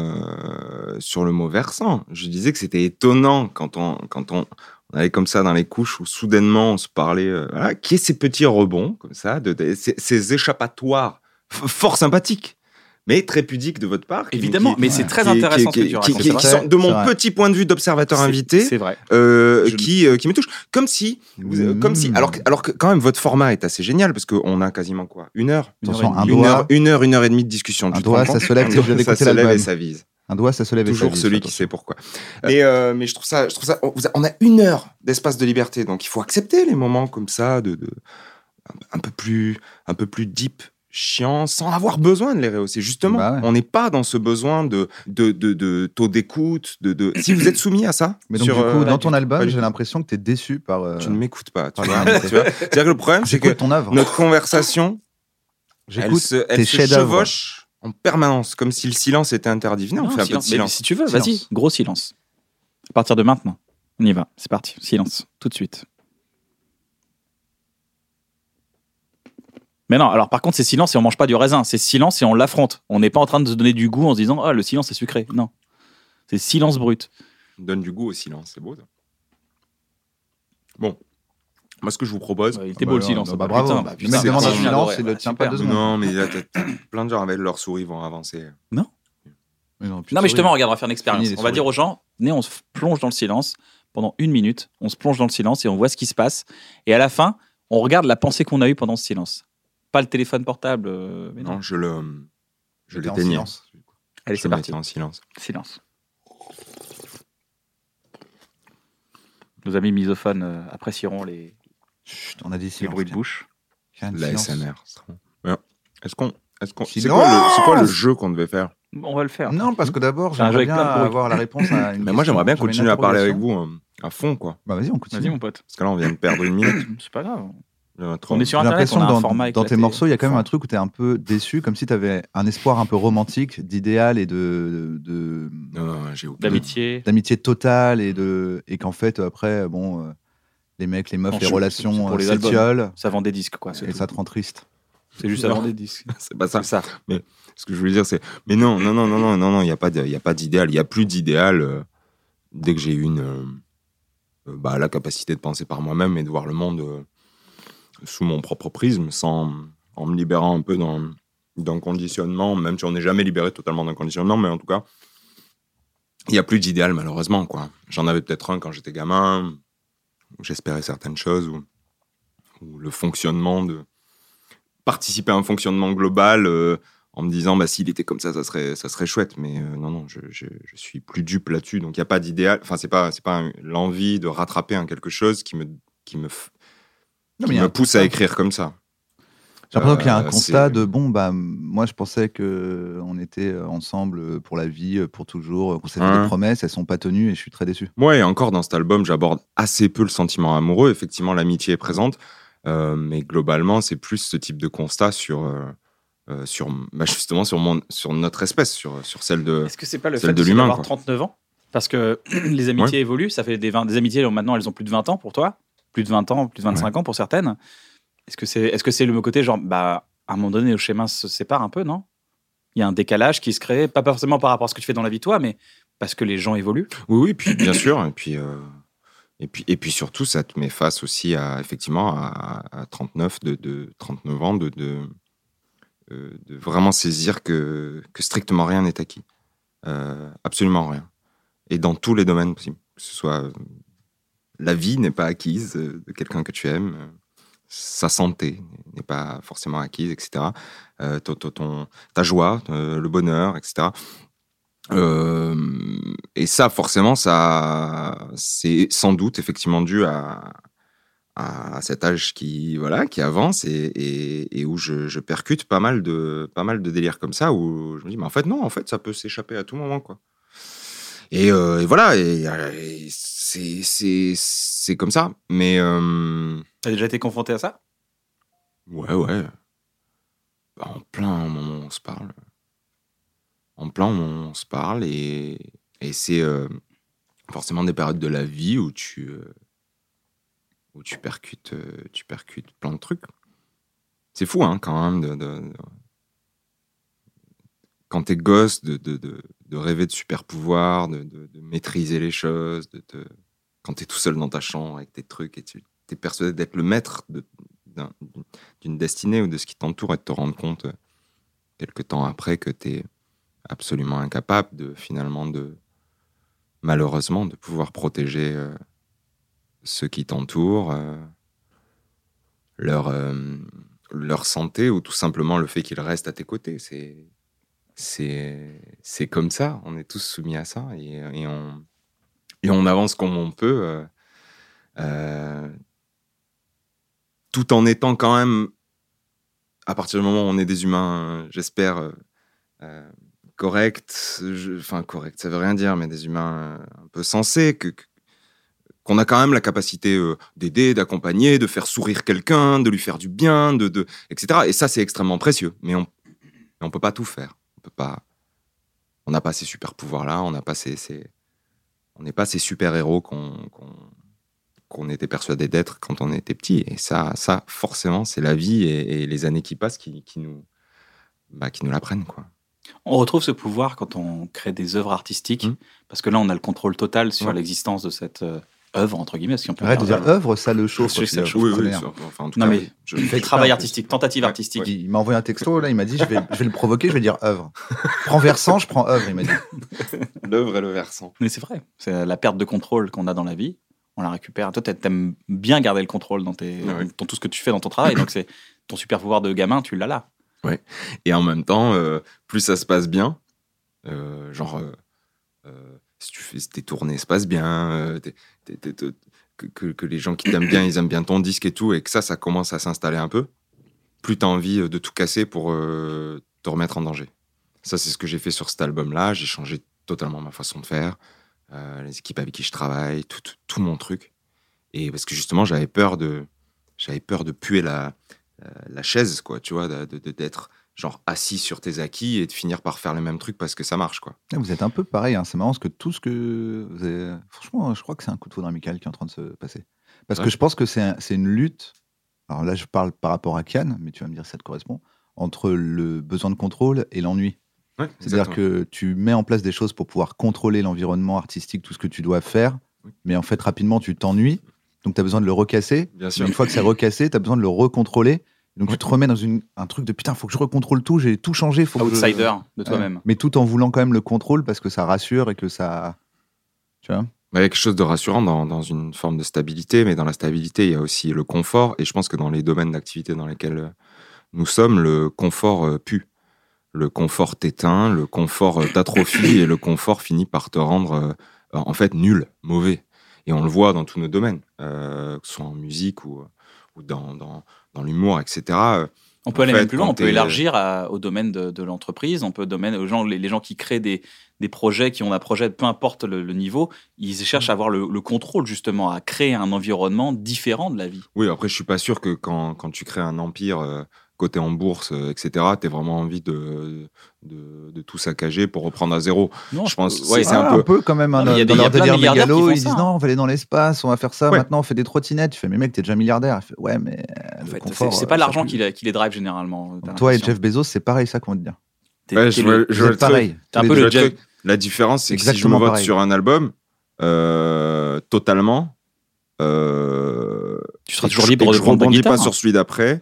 euh, sur le mot versant. Je disais que c'était étonnant quand on, quand on, on allait comme ça dans les couches où soudainement on se parlait, euh, voilà, qui est ces petits rebonds comme ça, de, de- ces, ces échappatoires f- fort sympathiques, mais très pudiques de votre part. qui- Évidemment, qui- mais c'est très qui- intéressant qui- ce que tu qui- racontes. qui- c'est qui vrai. sont de C'est mon vrai. petit point de vue d'observateur C'est- invité. C'est vrai. euh, Je- qui, euh, qui me touche. Comme si, vous- euh, comme si, Mmh. alors, que- alors que quand même votre format est assez génial parce qu'on a quasiment quoi, une heure, Attention, un une doigt, heure, une heure, une heure et demie de discussion. Un tu te doigt, rends ça compte se lève, Un je doigt, viens d'écouter ça se lève l'album. et ça vise. un doigt, ça se lève et ça Toujours vise, celui attention. qui sait pourquoi. Mais, euh, mais je trouve ça, je trouve ça. On vous a- on a une heure d'espace de liberté, donc il faut accepter les moments comme ça, de, de un, un peu plus, un peu plus deep. chiants sans avoir besoin de les rehausser. Justement, Bah ouais. on n'est pas dans ce besoin de, de, de, de taux d'écoute. De, de... Si vous êtes soumis à ça, Mais donc, sur, du coup, euh, dans pas ton du- album, pas du j'ai tout. l'impression que t'es déçu par. euh, Tu ne m'écoutes pas. Tu par vois, la- tu vois. C'est-à-dire que le problème, c'est que J'écoute ton œuvre. notre conversation, elle J'écoute se, elle tes se chefs-d'œuvre. chevauche en permanence, comme si le silence était interdit. Venez, on Non, fait un peu de silence. Mais silence. si tu veux, Silence. vas-y, gros silence. À partir de maintenant, on y va. C'est parti, silence, tout de suite. Mais non, alors par contre, c'est silence et on mange pas du raisin. C'est silence et on l'affronte. On n'est pas en train de se donner du goût en se disant ah, le silence est sucré. Non. C'est silence brut. Donne du goût au silence, c'est beau ça. Bon, moi ce que je vous propose, Ouais, il était bah beau le non, silence. bah, bah, Putain, bravo. bah, Le putain, mec demande un merci, silence, j'adorais. il le Ouais, tient pas super. deux secondes. non mais là, t'as- t'as plein de gens avec leur souris vont avancer. Mais non, Non, mais justement, regarde, on va faire une expérience. Fini les On va souris. dire aux gens, venez, on se plonge dans le silence pendant une minute. On se plonge dans le silence et on voit ce qui se passe. Et à la fin, on regarde la pensée qu'on a eue pendant ce silence. Pas le téléphone portable. euh, mais non. Non, je le, je J'étais en l'éteignais. silence. Allez, Je c'est le parti. mettais en silence. Silence. Nos amis misophones euh, apprécieront les, Chut, on a dit les silence. bruits de bouche. Tiens, La silence. S M R. c'est trop bon. Ouais. Est-ce qu'on, est-ce qu'on, c'est Silence. quoi, le, c'est quoi le jeu qu'on devait faire? On va le faire. Non, parce que d'abord, C'est un jeu j'aimerais avec bien plein de bruit. avoir la réponse à une Mais moi, question. j'aimerais bien J'avais une continuer à parler avec interrogation. vous euh, à fond, quoi. Bah vas-y, on continue. Vas-y, mon pote. Parce que là, on vient de perdre une minute. C'est pas grave. Notre- On est sur J'ai Internet, l'impression on a que un dans, format dans tes éclaté. morceaux, il y a quand même Enfin, un truc où tu es un peu déçu, comme si tu avais un espoir un peu romantique, d'idéal et de, de, Non, non, j'ai oublié. d'amitié. d'amitié totale et, de, et qu'en fait, après, bon, euh, les mecs, les meufs, Non, les c'est- c'est relations pour les euh, albums. s'étiolent Ça vend des disques, quoi. C'est et tout. ça te rend triste. C'est juste ça Non. vend des disques. C'est pas ça. C'est ça. Ce que je voulais dire, c'est. Mais non, non, non, non, non, non, non, il n'y a pas de- il y a pas d'idéal. Il n'y a plus d'idéal euh, dès que j'ai eu une. euh, euh, bah, la capacité de penser par moi-même et de voir le monde euh, sous mon propre prisme, sans, en me libérant un peu d'un, d'un conditionnement, même si on n'est jamais libéré totalement d'un conditionnement, mais en tout cas, il n'y a plus d'idéal, malheureusement, quoi. J'en avais peut-être un quand j'étais gamin, où j'espérais certaines choses, ou ou le fonctionnement de. Participer à un fonctionnement global. euh, en me disant bah s'il était comme ça ça serait ça serait chouette, mais euh, non non je, je je suis plus dupe là-dessus, donc il y a pas d'idéal, enfin c'est pas c'est pas un- l'envie de rattraper un quelque chose qui me qui me f- Non, qui mais il y a me un pousse constat. à écrire comme ça. J'ai l'impression qu'il y a un Euh, constat c'est- de bon, bah, moi je pensais qu'on était ensemble pour la vie, pour toujours, qu'on s'est fait Ouais. des promesses, elles sont pas tenues et je suis très déçu. Moi, et encore dans cet album, j'aborde assez peu le sentiment amoureux. Effectivement, l'amitié est présente, euh, mais globalement, c'est plus ce type de constat sur euh, euh, sur bah, justement sur mon sur notre espèce, sur sur celle de. Est-ce que c'est pas le celle fait de aussi l'humain, d'avoir quoi. trente-neuf ans? Parce que les amitiés évoluent, ça fait des, vingt des amitiés, maintenant elles ont plus de vingt ans pour toi, plus de vingt ans, plus de vingt-cinq ans pour certaines. Est-ce que c'est est -ce c'est le côté genre, bah, à un moment donné, nos schémas se séparent un peu, non? Il y a un décalage qui se crée, pas forcément par rapport à ce que tu fais dans la vie, toi, mais parce que les gens évoluent. Oui, oui, puis bien sûr, et puis euh, et puis et puis surtout, ça te met face aussi à effectivement à, à trente-neuf de, de trente-neuf ans de de, euh, de vraiment saisir que que strictement rien n'est acquis, euh, absolument rien, et dans tous les domaines possibles, que ce soit euh, la vie n'est pas acquise euh, de quelqu'un que tu aimes, euh, sa santé n'est pas forcément acquise, et cetera. Euh, ton, ton- ton- ta joie, euh, le bonheur, et cetera. Euh, et ça, forcément, ça, c'est sans doute effectivement dû à, à cet âge qui, voilà, qui avance et, et, et où je, je percute pas mal de, pas mal de délires comme ça, où je me dis, mais en fait, non, en fait, ça peut s'échapper à tout moment, quoi. Et, euh, et voilà, et, et c'est, c'est, c'est comme ça. Mais euh, T'as déjà été confronté à ça? ouais, ouais. Bah, en plein moment, on se parle. En plein moment, on se parle et, et c'est euh, forcément des périodes de la vie où tu, euh, où tu percutes, euh, tu percutes plein de trucs. C'est fou, hein, quand même, de, de, de- quand t'es gosse, de, de, de, de rêver de super pouvoirs, de, de, de maîtriser les choses, de te... quand t'es tout seul dans ta chambre avec tes trucs et tu es persuadé d'être le maître de, d'un- d'une destinée ou de ce qui t'entoure et de te rendre compte, euh, quelques temps après, que t'es absolument incapable de, finalement, de, malheureusement, de pouvoir protéger euh, ceux qui t'entourent, euh, leur, euh, leur santé ou tout simplement le fait qu'ils restent à tes côtés. C'est, c'est, c'est comme ça, on est tous soumis à ça et, et, on, et on avance comme on peut, euh, euh, tout en étant quand même à partir du moment où on est des humains, euh, j'espère, euh, euh, corrects, je- enfin corrects, ça veut rien dire, mais des humains euh, un peu sensés, que, que- qu'on a quand même la capacité euh, d'aider, d'accompagner, de faire sourire quelqu'un, de lui faire du bien, de, de, et cetera. Et ça, c'est extrêmement précieux. Mais on ne peut pas tout faire. On peut pas. On n'a pas ces super pouvoirs-là. On n'a pas ces, ces- on n'est pas ces super héros qu'on, qu'on, qu'on était persuadé d'être quand on était petit. Et ça, ça, forcément, c'est la vie et, et les années qui passent qui, qui nous, bah, qui nous l'apprennent, quoi. On retrouve ce pouvoir quand on crée des œuvres artistiques, Mmh. parce que là, on a le contrôle total sur Ouais. l'existence de cette euh, œuvre, entre guillemets. Si on peut Arrête de dire dire œuvre, ça le chauffe. Je sais que ça le au chauffe. Oui, oui, premier. ça- enfin, en tout Non, cas, mais oui. Je- fait travail exprès, en artistique, tentative Ouais, artistique. ouais. Il m'a envoyé un texto, là, il m'a dit je vais, je vais le provoquer, je vais dire œuvre. Prends versant, je prends œuvre, il m'a dit. L'œuvre et le versant. Mais c'est vrai, c'est la perte de contrôle qu'on a dans la vie. On la récupère. Toi, t'a- t'aimes bien garder le contrôle dans, tes, Ah ouais. dans tout ce que tu fais dans ton travail. Donc, c'est ton super pouvoir de gamin, tu l'as là. Et en même temps, euh, plus ça se passe bien, euh, genre, euh, euh, si tu fais si tes tournées se passent bien, euh, t'es- t'es- t'es- t'es- que, que- que les gens qui t'aiment bien, ils aiment bien ton disque et tout, et que ça, ça commence à s'installer un peu, plus t'as envie de tout casser pour euh, te remettre en danger. Ça, c'est ce que j'ai fait sur cet album-là. J'ai changé totalement ma façon de faire, euh, les équipes avec qui je travaille, tout, tout, tout mon truc. Et parce que justement, j'avais peur de, j'avais peur de puer la, la, la chaise, quoi, tu vois, de, de- d'être genre assis sur tes acquis et de finir par faire les mêmes trucs parce que ça marche, quoi. Vous êtes un peu pareil, hein. C'est marrant parce que tout ce que. Vous avez- Franchement, je crois que c'est un coup de foudre amical qui est en train de se passer. Parce Ouais. que je pense que c'est un- c'est une lutte. Alors là, je parle par rapport à Kian, mais tu vas me dire si ça te correspond. Entre le besoin de contrôle et l'ennui. Ouais, C'est-à-dire que tu mets en place des choses pour pouvoir contrôler l'environnement artistique, tout ce que tu dois faire, Oui. mais en fait, rapidement, tu t'ennuies. Donc, tu as besoin de le recasser. Bien Mais sûr. une fois que c'est recassé, tu as besoin de le recontrôler. Donc, Ouais. tu te remets dans une, un truc de putain, faut que je recontrôle tout, j'ai tout changé. Faut que je- Outsider de Ouais. toi-même. Mais tout en voulant quand même le contrôle parce que ça rassure et que ça. Tu vois. Il y a quelque chose de rassurant dans, dans une forme de stabilité, mais dans la stabilité, il y a aussi le confort. Et je pense que dans les domaines d'activité dans lesquels euh, nous sommes, le confort euh, pue. Le confort t'éteint, le confort euh, t'atrophie et le confort finit par te rendre euh, en fait nul, mauvais. Et on le voit dans tous nos domaines, euh, que ce soit en musique ou, ou dans, dans, dans l'humour, et cetera. On peut En aller fait, même plus loin, quand on peut t'es- élargir à- au domaine de, de l'entreprise, on peut domaine, aux gens, les, les gens qui créent des, des projets, qui ont un projet, peu importe le, le niveau, ils cherchent à avoir le, le contrôle justement, à créer un environnement différent de la vie. Oui, après, je suis pas sûr que quand, quand tu crées un empire euh, coté en bourse, euh, et cetera, tu as vraiment envie de, de, de tout saccager pour reprendre à zéro. Non, Je pense- ouais, c'est- c'est un Ah, peu- quand même. Hein, Non, mais il y a dans des- il y a leur plein de délire milliardaires qui mégalo, font ils disent ça. non, on va aller dans l'espace, on va faire ça. Ouais. Maintenant, on fait des trottinettes. Tu fais, mais mec, t'es déjà milliardaire. Il fait, ouais, mais. euh, En le fait, confort, c'est, c'est euh, pas ça l'argent pue. qui, les- qui les drive généralement. t'as Toi et l'impression. Jeff Bezos, c'est pareil, ça qu'on va te dire. T'es- Ouais, t'es je le- vois- je Vous vois le êtes truc. pareil. T'es un tous peu les le deux. Jeff- La différence, c'est que si je Exactement me vote pareil. sur un album, euh, totalement, euh, Tu seras et que toujours je- libre et que de je prendre ta rebondis guitare. pas sur celui d'après.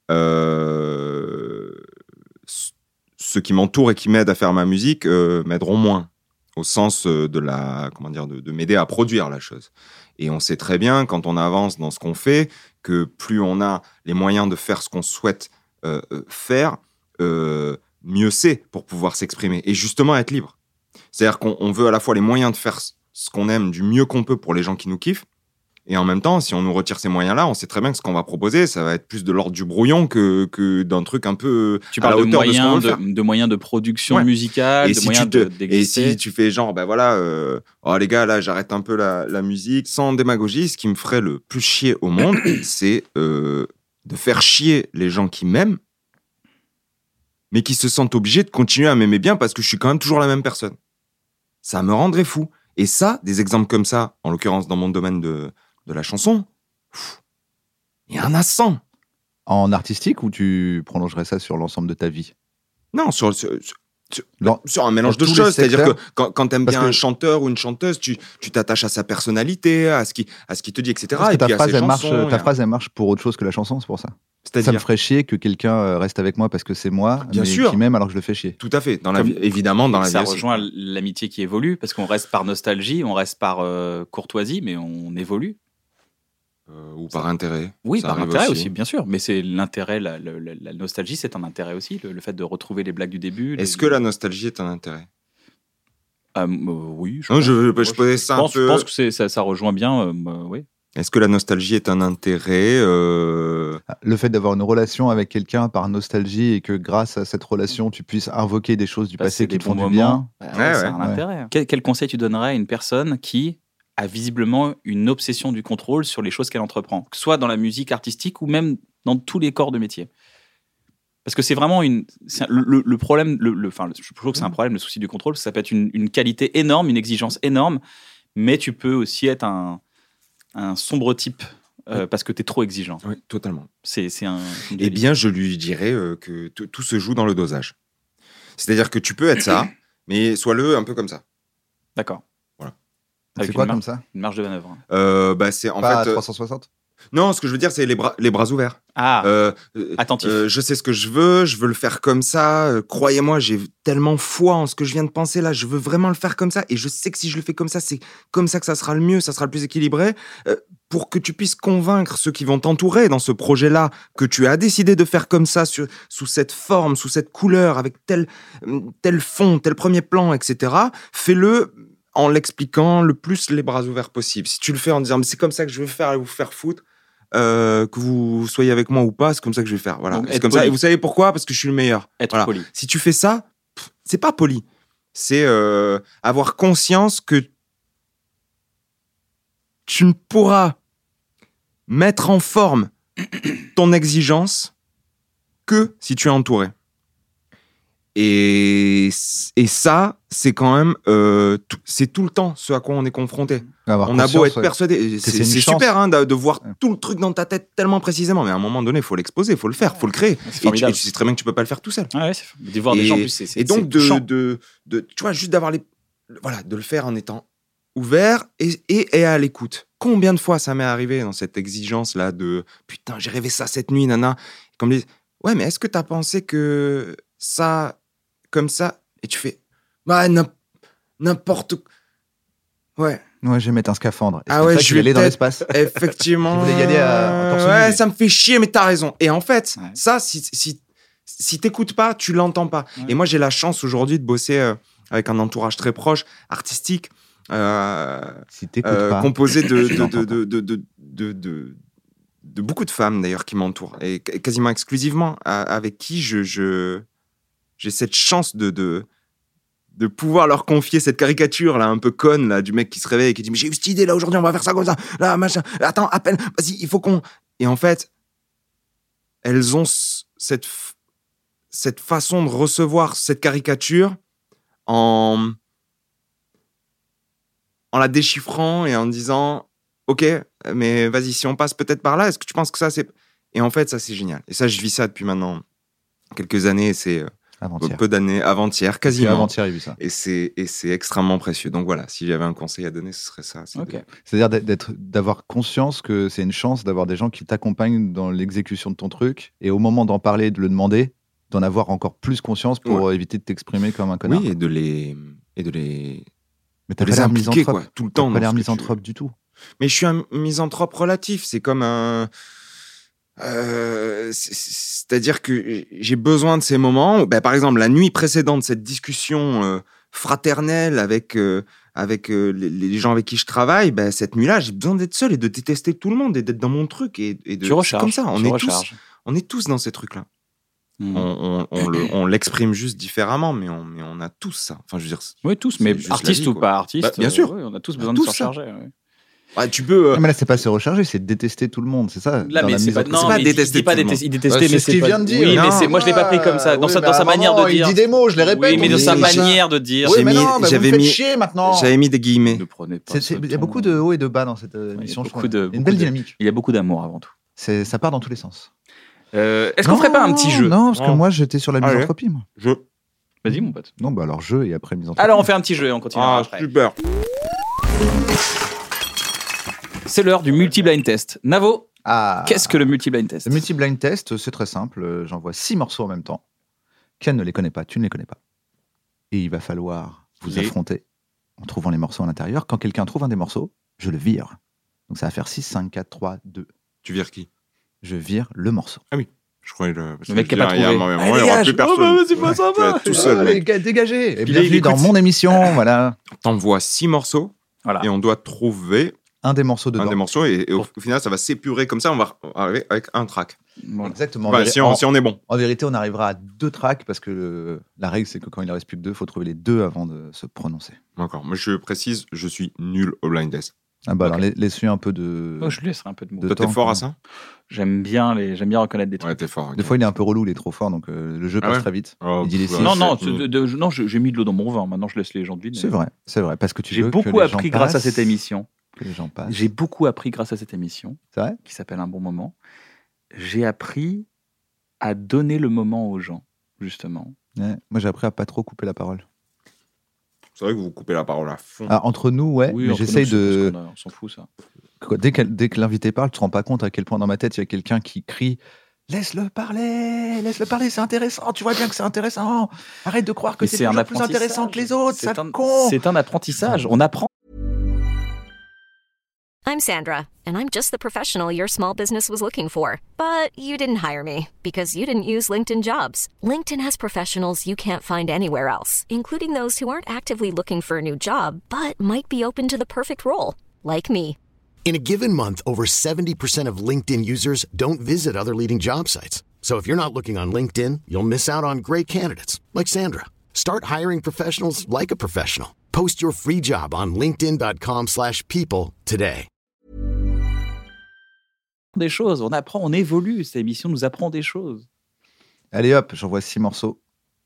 Euh, c- ceux qui m'entourent et qui m'aident à faire ma musique euh, m'aideront moins, au sens euh, de la, comment dire, de, de m'aider à produire la chose. Et on sait très bien quand on avance dans ce qu'on fait que plus on a les moyens de faire ce qu'on souhaite euh, euh, faire, euh, mieux c'est pour pouvoir s'exprimer et justement être libre. C'est-à-dire qu'on on veut à la fois les moyens de faire c- ce qu'on aime du mieux qu'on peut pour les gens qui nous kiffent. Et en même temps, si on nous retire ces moyens-là, on sait très bien que ce qu'on va proposer, ça va être plus de l'ordre du brouillon que, que d'un truc un peu Tu à la parles de hauteur de ce qu'on moyens veut de, faire. de moyens de production Ouais. musicale, Et de si, moyens tu te- de, et d'exister. si tu fais genre, ben voilà, euh, oh les gars, là, j'arrête un peu la, la musique, sans démagogie, ce qui me ferait le plus chier au monde, c'est euh, de faire chier les gens qui m'aiment, mais qui se sentent obligés de continuer à m'aimer bien parce que je suis quand même toujours la même personne. Ça me rendrait fou. Et ça, des exemples comme ça, en l'occurrence dans mon domaine de, de la chanson, pff, il y en a cent. En artistique ou tu prolongerais ça sur l'ensemble de ta vie? Non, sur, sur, sur- Non, sur un mélange dans de tous les choses. C'est-à-dire que secteurs. quand, quand tu aimes Parce bien que- un chanteur ou une chanteuse, tu tu t'attaches à sa personnalité, à ce qu'il à ce qui te dit, et cetera. Parce que Et ta puis à phrase, ses elle marche, chansons, et ta à- phrase, elle marche pour autre chose que la chanson, c'est pour ça. Ça me C'est-à-dire, ferait chier que quelqu'un euh, reste avec moi parce que c'est moi, Bien mais sûr. qui m'aime alors que je le fais chier. tout à fait. Dans la Comme- vie, évidemment, dans la ça vie aussi. rejoint l'amitié qui évolue, parce qu'on reste par nostalgie, on reste par euh, courtoisie, mais on évolue. Euh, ou par intérêt. Oui, Ça par arrive intérêt aussi. bien sûr. Mais c'est l'intérêt, la, la- la- la nostalgie, c'est un intérêt aussi, le, le fait de retrouver les blagues du début. Est-ce les- que la nostalgie est un intérêt? Euh, euh, oui, je Non, pense. je, je Moi, posais ça pense, un peu. je pense que c'est- ça, ça rejoint bien, euh, euh, oui. Est-ce que la nostalgie est un intérêt euh... Le fait d'avoir une relation avec quelqu'un par nostalgie et que grâce à cette relation, tu puisses invoquer des choses du Passer passé qui des te font bons du bien. moments. Bah ouais, Ouais, c'est ouais. un Ouais. intérêt. Quel, quel conseil tu donnerais à une personne qui a visiblement une obsession du contrôle sur les choses qu'elle entreprend, que ce soit dans la musique artistique ou même dans tous les corps de métier? Parce que c'est vraiment une, c'est un- le, le- le problème, le, le- enfin, je trouve que c'est un problème, le souci du contrôle, ça peut être une, une qualité énorme, une exigence énorme, mais tu peux aussi être un, un sombre type euh, parce que tu es trop exigeant. Oui, totalement. C'est, c'est un. une Eh délire. bien, je lui dirais euh, que t- tout se joue dans le dosage. C'est-à-dire que tu peux être ça, mais sois-le un peu comme ça. D'accord. Voilà. Avec C'est quoi une comme mar- ça Une marge de manœuvre. hein. Euh, bah, c'est en Pas à fait. euh, trois cent soixante Non, ce que je veux dire, c'est les bras, les bras ouverts. Ah, Euh, euh, attentif. euh, je sais ce que je veux, je veux le faire comme ça. euh, Croyez-moi, j'ai tellement foi en ce que je viens de penser là. Je veux vraiment le faire comme ça. Et je sais que si je le fais comme ça, c'est comme ça que ça sera le mieux, ça sera le plus équilibré. euh, pour que tu puisses convaincre ceux qui vont t'entourer dans ce projet-là, que tu as décidé de faire comme ça, sur- sous cette forme, sous cette couleur, avec tel, tel fond, tel premier plan, et cetera. Fais-le en l'expliquant le plus les bras ouverts possible. Si tu le fais en disant, mais c'est comme ça que je veux faire et vous faire foutre, euh, que vous soyez avec moi ou pas, c'est comme ça que je vais faire. Voilà. Donc, C'est être comme ça. poli. Et vous savez pourquoi? Parce que je suis le meilleur. Être Voilà. poli. Si tu fais ça, pff, c'est pas poli. C'est euh, avoir conscience que tu ne pourras mettre en forme ton exigence que si tu es entouré. Et, et ça, c'est quand même, euh, tout- c'est tout le temps ce à quoi on est confronté. Avoir On a beau conscience, être ouais. persuadé, c'est c'est une c'est chance. super hein, de, de voir Ouais. tout le truc dans ta tête tellement précisément, mais à un moment donné, il faut l'exposer, il faut le faire, il faut le créer. C'est Et tu, formidable. et tu sais très bien que tu peux pas le faire tout seul. Ah ouais, c'est de voir des Et- gens en plus, c'est, c'est, Et donc, c'est de, touchant. de, de, tu vois, juste d'avoir les. Voilà, de le faire en étant ouvert et, et, et à l'écoute. Combien de fois ça m'est arrivé dans cette exigence-là de putain, j'ai rêvé ça cette nuit, nana. Comme les. Ouais, mais est-ce que t'as pensé que ça, comme ça, et tu fais. Bah, n'im- n'importe. Ouais, Ouais, je vais mettre un scaphandre. Et Ah c'est pour ouais, ça je qu'il vais allait dans peut-être- l'espace. effectivement. Je voulais y aller à- en torse Ouais, nu. ça me fait chier, mais t'as raison. Et en fait, Ouais. ça, si, si, si t'écoutes pas, tu l'entends pas. Ouais. Et moi, j'ai la chance aujourd'hui de bosser euh, avec un entourage très proche, artistique, euh, Si t'écoutes euh, pas. composé de, tu de, l'entends de, de, de, de, de, de- de beaucoup de femmes d'ailleurs qui m'entourent, et qu- quasiment exclusivement, à- avec qui je, je, j'ai cette chance de, de, de pouvoir leur confier cette caricature là un peu conne là du mec qui se réveille et qui dit mais j'ai eu cette idée là aujourd'hui, on va faire ça comme ça là machin, attends, appelle, vas-y, il faut qu'on. Et en fait elles ont c- cette f- cette façon de recevoir cette caricature en en la déchiffrant et en disant ok, mais vas-y, si on passe peut-être par là, est-ce que tu penses que ça c'est. Et en fait ça c'est génial, et ça je vis ça depuis maintenant quelques années, c'est euh, Avant-hier. peu d'années, avant-hier, Puis quasiment. Avant-hier, j'ai vu ça. Et c'est, et c'est extrêmement précieux. Donc voilà, si j'avais un conseil à donner, ce serait ça. c'est Ok. de- C'est-à-dire d'être- d'être- d'avoir conscience que c'est une chance d'avoir des gens qui t'accompagnent dans l'exécution de ton truc et au moment d'en parler, de le demander, d'en avoir encore plus conscience pour éviter de t'exprimer comme un connard. Oui, et de les. Et de les. Mais t'as de pas les l'air impliquer, misanthrope. quoi, tout le T'as temps. pas dans l'air ce que tu- misanthrope du tout. Mais je suis un misanthrope relatif. C'est comme un. euh, c'est- c'est-à-dire que j'ai besoin de ces moments où, ben, par exemple, la nuit précédente, cette discussion euh, fraternelle avec, euh, avec euh, les, les gens avec qui je travaille, ben, cette nuit-là, j'ai besoin d'être seul et de détester tout le monde et d'être dans mon truc. Et, et de, Tu c'est recharges. comme ça, on tu est, tous, recharges. on est tous dans ces trucs-là. Hmm. On, on- on le- on l'exprime juste différemment, mais on, mais on a tous ça. Enfin, je veux dire, c'est- Oui, tous, c'est mais juste la artiste vie, ou quoi. pas artiste. Bah, bien euh, sûr. ouais, on a tous On a besoin de tous se ça. recharger. ouais. ouais, tu peux. euh, Non, mais là, c'est pas se recharger, c'est détester tout le monde, c'est ça. Là, dans mais la c'est mise pas, en- non, c'est pas mais il dit- détester il dit pas tout le détester, il détestait, Bah, mais c'est c'est ce qu'il pas- vient de dire. Oui, mais Non. c'est, moi je l'ai pas pris comme ça, dans, Oui, sa, mais dans sa à un manière moment, de dire. Il dit des mots, je les répète. Oui, mais de vous sa me dites ça. manière de dire. Oui, J'ai mais mis- non, bah, vous j'avais me faites mis- chier maintenant. J'avais mis des guillemets. Ne prenez pas. C'est- ce c'est- Il y a ton. beaucoup de hauts et de bas dans cette euh, il y a émission, je beaucoup trouve. de- Il y a une beaucoup belle de- dynamique. Il y a beaucoup d'amour avant tout. C'est- Ça part dans tous les sens. Euh, est-ce qu'on ferait pas un petit jeu? Non, parce que Non. moi, j'étais sur la Allez. misanthropie, moi. Je. Vas-y, mon pote. Non, bah alors jeu et après misanthropie. Alors, on fait un petit jeu et on continue Ah, après. super. C'est l'heure du multi-blind test. Navo, Ah. qu'est-ce que le multi-blind test? Le multi-blind test, c'est très simple. Euh, J'envoie six morceaux en même temps. Ken ne les connaît pas, tu ne les connais pas. Et il va falloir vous Les- affronter en trouvant les morceaux à l'intérieur. Quand quelqu'un trouve un des morceaux, je le vire. Donc ça va faire six, cinq, quatre, trois, deux. Tu vires qui? Je vire le morceau. Je crois que le, parce Le que mec qui a je veux pas dire, il y a un trouvé. moment, Allez, il y aura dégage. plus personne. Oh, bah, vas-y, pas Ouais, ça tu vas va. être tout seul, mec. Allez, dégagez. Et Puis là, il bienvenue dans écoute. mon émission. Voilà. T'envoies six morceaux Voilà. et on doit trouver un des morceaux dedans. Un des morceaux, et, et au, au final, ça va s'épurer comme ça, on va arriver avec un track. Voilà. Exactement. Enfin, En, si, on, en- si on est bon. en vérité, on arrivera à deux tracks parce que le- la règle, c'est que quand il ne reste plus que deux, il faut trouver les deux avant de se prononcer. D'accord. Moi, je précise, je suis nul au blind test. Ah bah Ok. alors, la- laisse-lui un peu de. Oh, je lui laisserai un peu de mots. de Toi, t'es temps, fort quand à même. ça? J'aime bien, les... J'aime bien reconnaître des trucs. Ouais, t'es fort. ok. Des fois, il est un peu relou, il est trop fort, donc euh, le jeu Ah passe ouais très vite. Oh, il dit les pff, six. Non, ouais, non, c'est- de- de- de- non, je- j'ai mis de l'eau dans mon vin. Maintenant, je laisse les gens deviner. C'est vrai, c'est vrai, parce que tu J'ai veux que beaucoup les gens appris grâce à passent, cette émission. Que les gens passent. J'ai beaucoup appris grâce à cette émission, C'est vrai. qui s'appelle Un bon moment. J'ai appris à donner le moment aux gens, justement. Ouais. Moi, j'ai appris à pas trop couper la parole. C'est vrai que vous coupez la parole à fond. Ah, entre nous, ouais, Oui, mais entre j'essaye nous, c'est de. parce qu'on a- On s'en fout, ça. Quoi, Dès, qu'elle- dès que l'invité parle, tu te rends pas compte à quel point dans ma tête il y a quelqu'un qui crie Laisse-le parler, laisse-le parler, c'est intéressant, tu vois bien que c'est intéressant. Arrête de croire que Mais c'est c'est un toujours plus apprentissage. intéressant que les autres, C'est ça un- con. C'est un apprentissage. On apprend. I'm Sandra, and I'm just the professional your small business was looking for. But you didn't hire me because you didn't use LinkedIn Jobs. LinkedIn has professionals you can't find anywhere else, including those who aren't actively looking for a new job, but might be open to the perfect role, like me. In a given month, over seventy percent of LinkedIn users don't visit other leading job sites. So if you're not looking on LinkedIn, you'll miss out on great candidates like Sandra. Start hiring professionals like a professional. Post your free job on linkedin dot com slash people today. des choses. On apprend, on évolue. Cette émission nous apprend des choses. Allez hop, j'envoie six morceaux.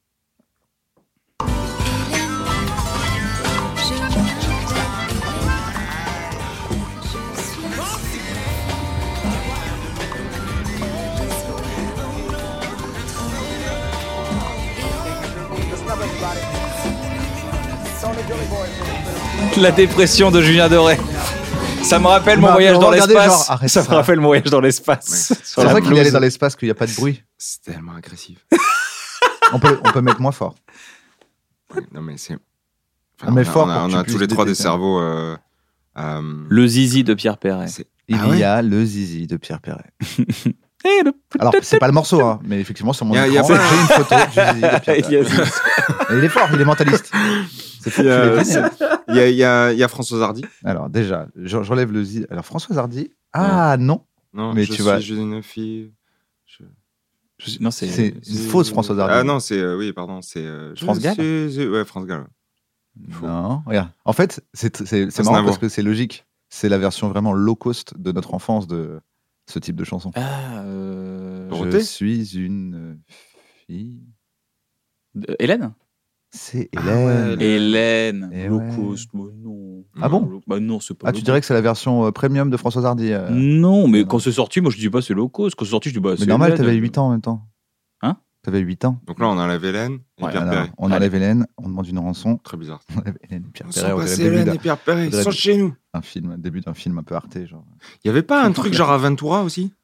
La dépression de Julien Doré. Ça me rappelle mon Bah, voyage dans regardez, l'espace. genre, arrête ça me ça. rappelle mon voyage dans l'espace. Ouais. Sur C'est la vrai qu'il est blouse. allé dans l'espace, qu'il n'y a pas de bruit. C'est tellement agressif. On peut, on peut mettre moins fort. Ouais, non, mais c'est. Ah, mais on a, fort on a, pour que on tu a puisses tous les trois des détecter. cerveaux. Euh, euh, Le zizi de Pierre Perret. c'est- Il Ah ouais y a le zizi de Pierre Perret. Et le- Alors, c'est pas le morceau, hein, mais effectivement, sur mon Y a- y a écran, pas- j'ai une photo du zizi de Pierre Il y a- Perret. Et il est fort, il est mentaliste. C'est fou Il que y tu a- l'aies deviné. Il y a, il y, a, il y a Françoise Hardy. Alors, déjà, j'en- j'enlève le zizi. Alors, Françoise Hardy. Ah non, Non, Mais je tu suis vas- une fille. Je- Je- Non, c'est. c'est une fausse Françoise Hardy. Ah non, c'est. euh, oui, pardon, c'est. euh, je France Gall suis- je- Ouais, France Gall. Faux. Non, regarde. En fait, c'est c'est- c'est marrant Aznavour. parce que c'est logique. C'est la version vraiment low cost de notre enfance de ce type de chanson. Ah, euh... Dorothée Je suis une fille. euh, Hélène C'est Ah Hélène. ouais, Hélène. Et Low ouais. cost, bah non. Ah bon Bah non, c'est pas. Ah, low tu dirais que c'est la version euh, premium de Françoise Hardy. euh. Non, mais non. quand c'est sorti, moi je dis pas c'est low cost. Quand c'est sorti, je dis bah Mais c'est. normal, Hélène. t'avais huit ans en même temps. Hein T'avais huit ans. Donc là, on enlève Hélène et Ouais, Pierre Alors, Perret. on enlève Hélène, on demande une rançon. Très bizarre. On enlève Hélène et Pierre On Perret. sent On dirait passer le début Hélène d'un et Pierre Perret, ils faudrait- sont chez nous. un film, début d'un film un peu arté, genre. Il y avait pas un truc genre Aventura aussi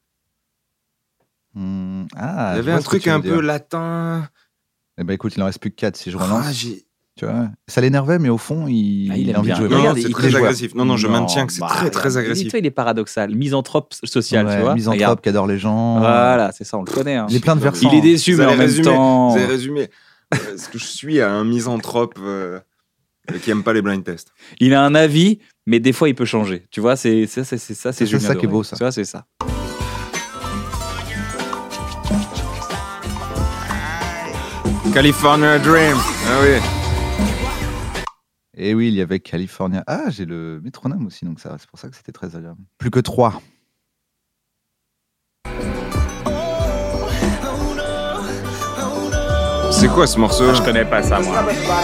Hmm, Ah, Il y je avait vois un ce que truc tu veux un dire. peu latin. Eh ben écoute, il en reste plus que quatre si je relance. Ah, j'ai- Tu vois, ça l'énervait, mais au fond, il, Ah, il il aime a envie bien. de jouer. Il Non, regarde, c'est il- très il joue. agressif. Non, non, je Non, maintiens que c'est bah, très, très regarde, agressif. Dis-toi, il est paradoxal. Misanthrope social, Ouais, tu vois. misanthrope Regarde. qui adore les gens. Voilà, c'est ça, on le connaît. hein. Il est plein de versants. Il est déçu, Vous mais en avez même résumé- temps. Vous avez résumé euh, ce que je suis à un misanthrope euh, qui aime pas les blind tests. Il a un avis, mais des fois il peut changer. Tu vois, c'est ça, c'est c'est ça, c'est C'est Julien ça qui est Doré. beau, ça. Tu vois, c'est ça. California Dream. Ah oui. Et oui, il y avait California. Ah, j'ai le métronome aussi, donc ça, c'est pour ça que c'était très agréable. Plus que trois. C'est quoi ce morceau Je connais pas ça, moi.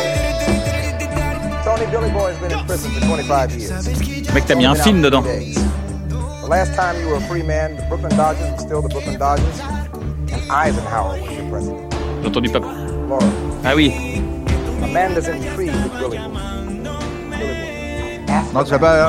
Tony Billy Boy has been in prison for twenty-five years. Mec, t'as mis un film dedans. The last time you were a free man, the Brooklyn Dodgers were still the Brooklyn Dodgers, and Eisenhower was your president. J'ai entendu pas. Laura, Ah oui. Amanda's intrigued with Billy Boy. Billy Boy. Ask Non, tu l'as pas, là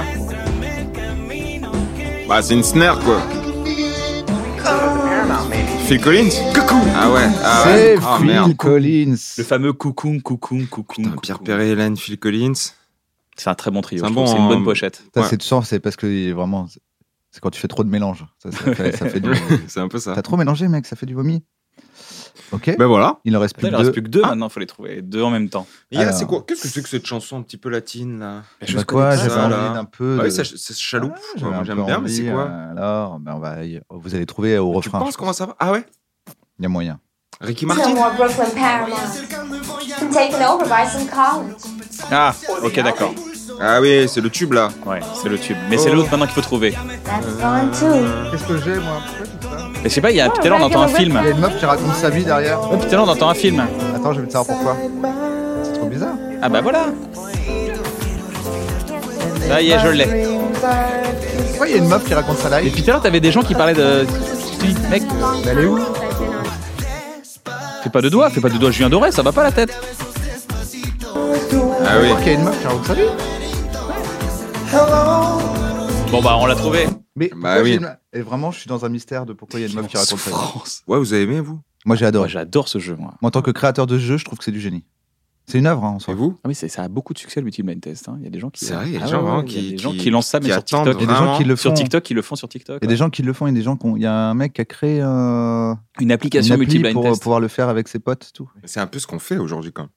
Bah, c'est une snare quoi. Paramount, maybe. Phil Collins. Coucou. Ah ouais. Ah C'est ouais. Ah Phil merde. Collins. Le fameux coucou, coucou, coucou. Putain, Pierre Perret, Hélène, Phil Collins. C'est un très bon trio. C'est un je trouve. bon, C'est une bonne euh, pochette. Ça, Ouais. c'est tu sens, c'est parce que il est vraiment. C'est quand tu fais trop de mélange. Ça, ça fait, ça fait du. C'est un peu ça. T'as trop mélangé, mec, ça fait du vomi. Ok. Ben voilà. Il en reste plus Attends, que il deux. reste plus que deux Ah. maintenant, il faut les trouver. Deux en même temps. Et là, Alors. c'est quoi Qu'est-ce que c'est que cette chanson un petit peu latine là Bah Je quoi, connais j'avais ça, envie là. d'un peu. Ah de- oui, ça, c'est chaloupe. Ah, quoi. j'avais Moi, un j'aime peu bien, mais envie, c'est quoi euh, Alors, ben on va y- vous allez trouver au Tu refrain. penses je comment pense. ça va Ah ouais Il y a moyen. Ricky No Martin more Brooklyn Paramount. Been taken over by some college. Ah, ok, d'accord. Ah oui, c'est le tube là. Ouais, c'est le tube. Mais c'est Oh. l'autre maintenant qu'il faut trouver. That's gone too. Qu'est-ce que j'ai, moi Pourquoi tout ça Mais je sais pas, il y a, tout à l'heure on entend un film. Il y a une meuf qui raconte sa vie derrière. Oh, tout à l'heure on entend un film. Attends, je vais te savoir pourquoi. C'est trop bizarre. Ah bah voilà. Ça y est, je l'ai. Pourquoi il y a une meuf qui raconte sa Et life puis tout à l'heure t'avais des gens qui parlaient de... Tu dis, mec, Mais elle est où fais pas de doigts, fais pas de doigts Julien Doré, ça va pas la tête. Ah oui. Pourquoi qu'il y a une meuf qui raconte sa vie Bon bah on l'a trouvé. Mais Bah pourquoi oui. j'ai une- Et vraiment, je suis dans un mystère de pourquoi il y a une meuf qui raconte sa vie. France. Ouais, vous avez aimé vous Moi, j'ai Moi adoré. j'adore ce jeu moi. Moi, en tant que créateur de jeu, je trouve que c'est du génie. C'est une œuvre, hein, en Et soi. vous Ah oui, c'est- ça a beaucoup de succès le multi-blind test. hein. Il y a des gens qui. C'est vrai, il y a des Ah gens ouais, vraiment ouais, il y a qui- des gens qui- qui lancent ça mais qui sur attendent TikTok. Il y a des gens Vraiment qui le font. Sur TikTok, qui le font sur TikTok. Il y a des gens qui le font, il y a des gens qui ont... Il y a un mec qui a créé euh, Une une application appli multi-blind pour test. pouvoir le faire avec ses potes, tout. C'est un peu ce qu'on fait aujourd'hui quand même.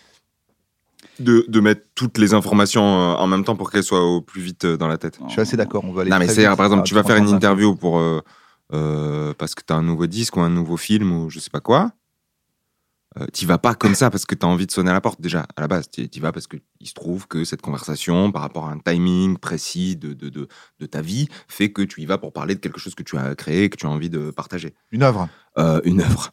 De, de mettre toutes les informations euh, en même temps pour qu'elles soient au plus vite euh, dans la tête. Je suis assez d'accord, on va aller Non mais très c'est vite. par exemple, Ah, tu vas faire une prends interview pour euh, euh, parce que tu as un nouveau disque ou un nouveau film ou je sais pas quoi. Euh, t'y vas pas comme ça parce que tu as envie de sonner à la porte déjà à la base. T'y t'y vas parce que il se trouve que cette conversation par rapport à un timing précis de, de, de, de ta vie fait que tu y vas pour parler de quelque chose que tu as créé, que tu as envie de partager. Une œuvre. Euh, une œuvre.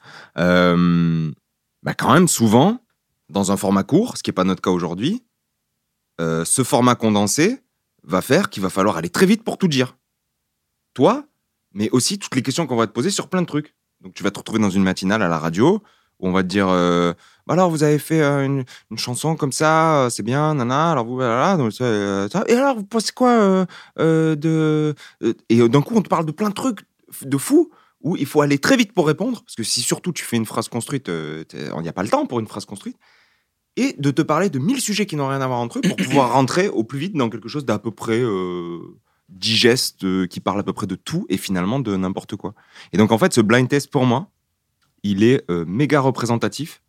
Euh, bah quand même souvent dans un format court, ce qui est pas notre cas aujourd'hui. Euh, ce format condensé va faire qu'il va falloir aller très vite pour tout dire. Toi, mais aussi toutes les questions qu'on va te poser sur plein de trucs. Donc tu vas te retrouver dans une matinale à la radio où on va te dire euh, bah alors vous avez fait euh, une, une chanson comme ça, euh, c'est bien, nana, alors vous voilà, donc, ça, euh, ça. Et alors vous pensez quoi euh, euh, de euh, et euh, d'un coup on te parle de plein de trucs de fou où il faut aller très vite pour répondre parce que si surtout tu fais une phrase construite, euh, il n'y a pas le temps pour une phrase construite. Et de te parler de mille sujets qui n'ont rien à voir entre eux pour pouvoir rentrer au plus vite dans quelque chose d'à peu près euh, digeste, euh, qui parle à peu près de tout et finalement de n'importe quoi. Et donc en fait, ce blind test pour moi, il est euh, méga représentatif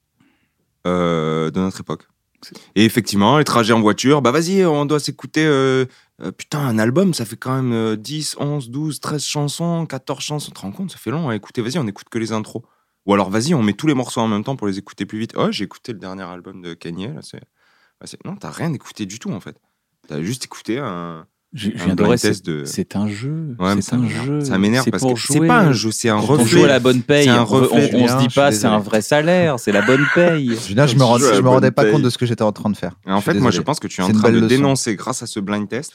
euh, de notre époque. Et effectivement, les trajets en voiture, bah vas-y, on doit s'écouter. Euh, euh, putain, un album, ça fait quand même euh, dix, onze, douze, treize chansons, quatorze chansons. Tu te rends compte, ça fait long à écouter. Vas-y, on écoute que les intros. Ou alors, vas-y, on met tous les morceaux en même temps pour les écouter plus vite. Oh, j'ai écouté le dernier album de Kanye. Là, c'est... Bah, c'est... Non, t'as rien écouté du tout, en fait. T'as juste écécouté un, Je, je un viens blind d'Oré, test c'est de... c'est un jeu. Ouais, mais c'est ça un m'énerve. jeu. Ça m'énerve C'est parce pour que c'est jouer. pas un jeu, c'est un Quand on reflet. joue à la bonne paye, C'est un on, reflet. on- on se dit Je suis pas c'est un désolé. vrai salaire, c'est la bonne paye. Julien, je me, Quand rends- tu joues à la je me rendais bonne pas paye. compte de ce que j'étais en train de faire. Et en Je suis fait, moi, je désolé. pense que tu es en C'est une train de belle leçon. dénoncer, grâce à ce blind test,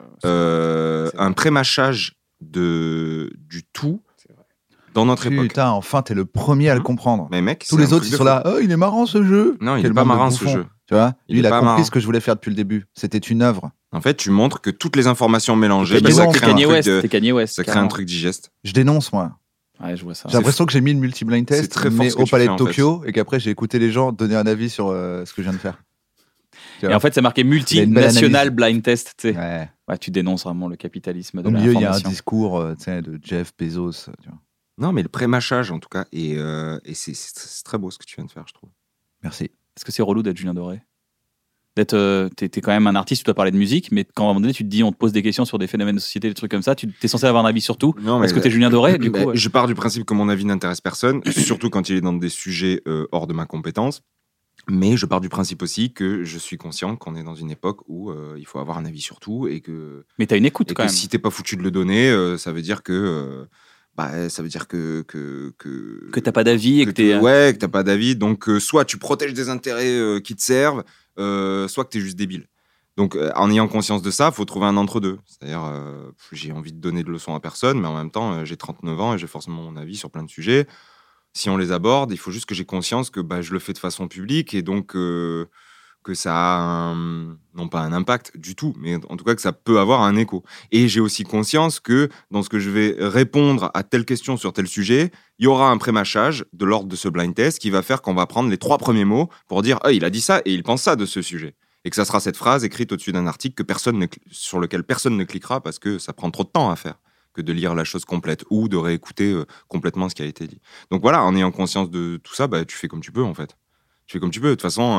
euh, un prémâchage de... du tout dans notre époque. Putain, enfin, t'es le premier à le Mmh. comprendre. Mais mec, Tous c'est les un autres, truc ils de sont fou. là. Oh, il est marrant ce jeu. Non, il Quel est pas bande de marrant ce bouffons. jeu. Tu vois, Il lui, est il a pas compris marrant. ce que je voulais faire depuis le début. C'était une œuvre. En fait, tu montres que toutes les informations mélangées, T'es bah, ça dénonce, crée un Kanye truc West, de- t'es Kanye West. ça crée un carrément. truc digeste. Je dénonce, moi. Ouais, je vois ça. J'ai l'impression que j'ai mis le multi-blind c'est test, très fort mais ce que au tu Palais fais, de en fait. Tokyo, et qu'après, j'ai écouté les gens donner un avis sur euh, ce que je viens de faire. Et en fait, c'est marqué Il y a une belle multinational analyse. blind test. Tu sais. Ouais. Ouais, tu dénonces vraiment le capitalisme de Au milieu, il y a un l'information. discours euh, tu sais, de Jeff Bezos. Tu vois. Non, mais le prémâchage, en tout cas, et, euh, et c'est, c'est- c'est très beau ce que tu viens de faire, je trouve. Merci. Est-ce que c'est relou d'être Julien Doré? D'être, euh, t'es, t'es quand même un artiste, tu dois parler de musique, mais quand à un moment donné tu te dis, on te pose des questions sur des phénomènes de société, des trucs comme ça, tu es censé avoir un avis sur tout. Non, Est-ce que t'es Julien Doré, du bah, coup? Ouais. Je pars du principe que mon avis n'intéresse personne, surtout quand il est dans des sujets euh, hors de ma compétence. Mais je pars du principe aussi que je suis conscient qu'on est dans une époque où euh, il faut avoir un avis sur tout et que, Mais t'as une écoute et quand que même. si t'es pas foutu de le donner, euh, ça veut dire que euh, bah, ça veut dire que que que, Que t'as pas d'avis et que, que t'es. t'es- ouais, que t'as pas d'avis. Donc euh, soit tu protèges des intérêts euh, qui te servent, euh, soit que t'es juste débile. Donc euh, en ayant conscience de ça, faut trouver un entre-deux. C'est-à-dire, euh, j'ai envie de donner de leçons à personne, mais en même temps, euh, j'ai trente-neuf ans et j'ai forcément mon avis sur plein de sujets. Si on les aborde, il faut juste que j'ai conscience que bah, je le fais de façon publique et donc euh, que ça a un, non pas un impact du tout, mais en tout cas que ça peut avoir un écho. Et j'ai aussi conscience que dans ce que je vais répondre à telle question sur tel sujet, il y aura un prémâchage de l'ordre de ce blind test qui va faire qu'on va prendre les trois premiers mots pour dire ah, il a dit ça et il pense ça de ce sujet. Et que ça sera cette phrase écrite au-dessus d'un article que personne ne cl- sur lequel personne ne cliquera parce que ça prend trop de temps à faire. que de lire la chose complète ou de réécouter euh, complètement ce qui a été dit. Donc voilà, en ayant conscience de tout ça, bah, tu fais comme tu peux, en fait. Tu fais comme tu peux. De toute façon,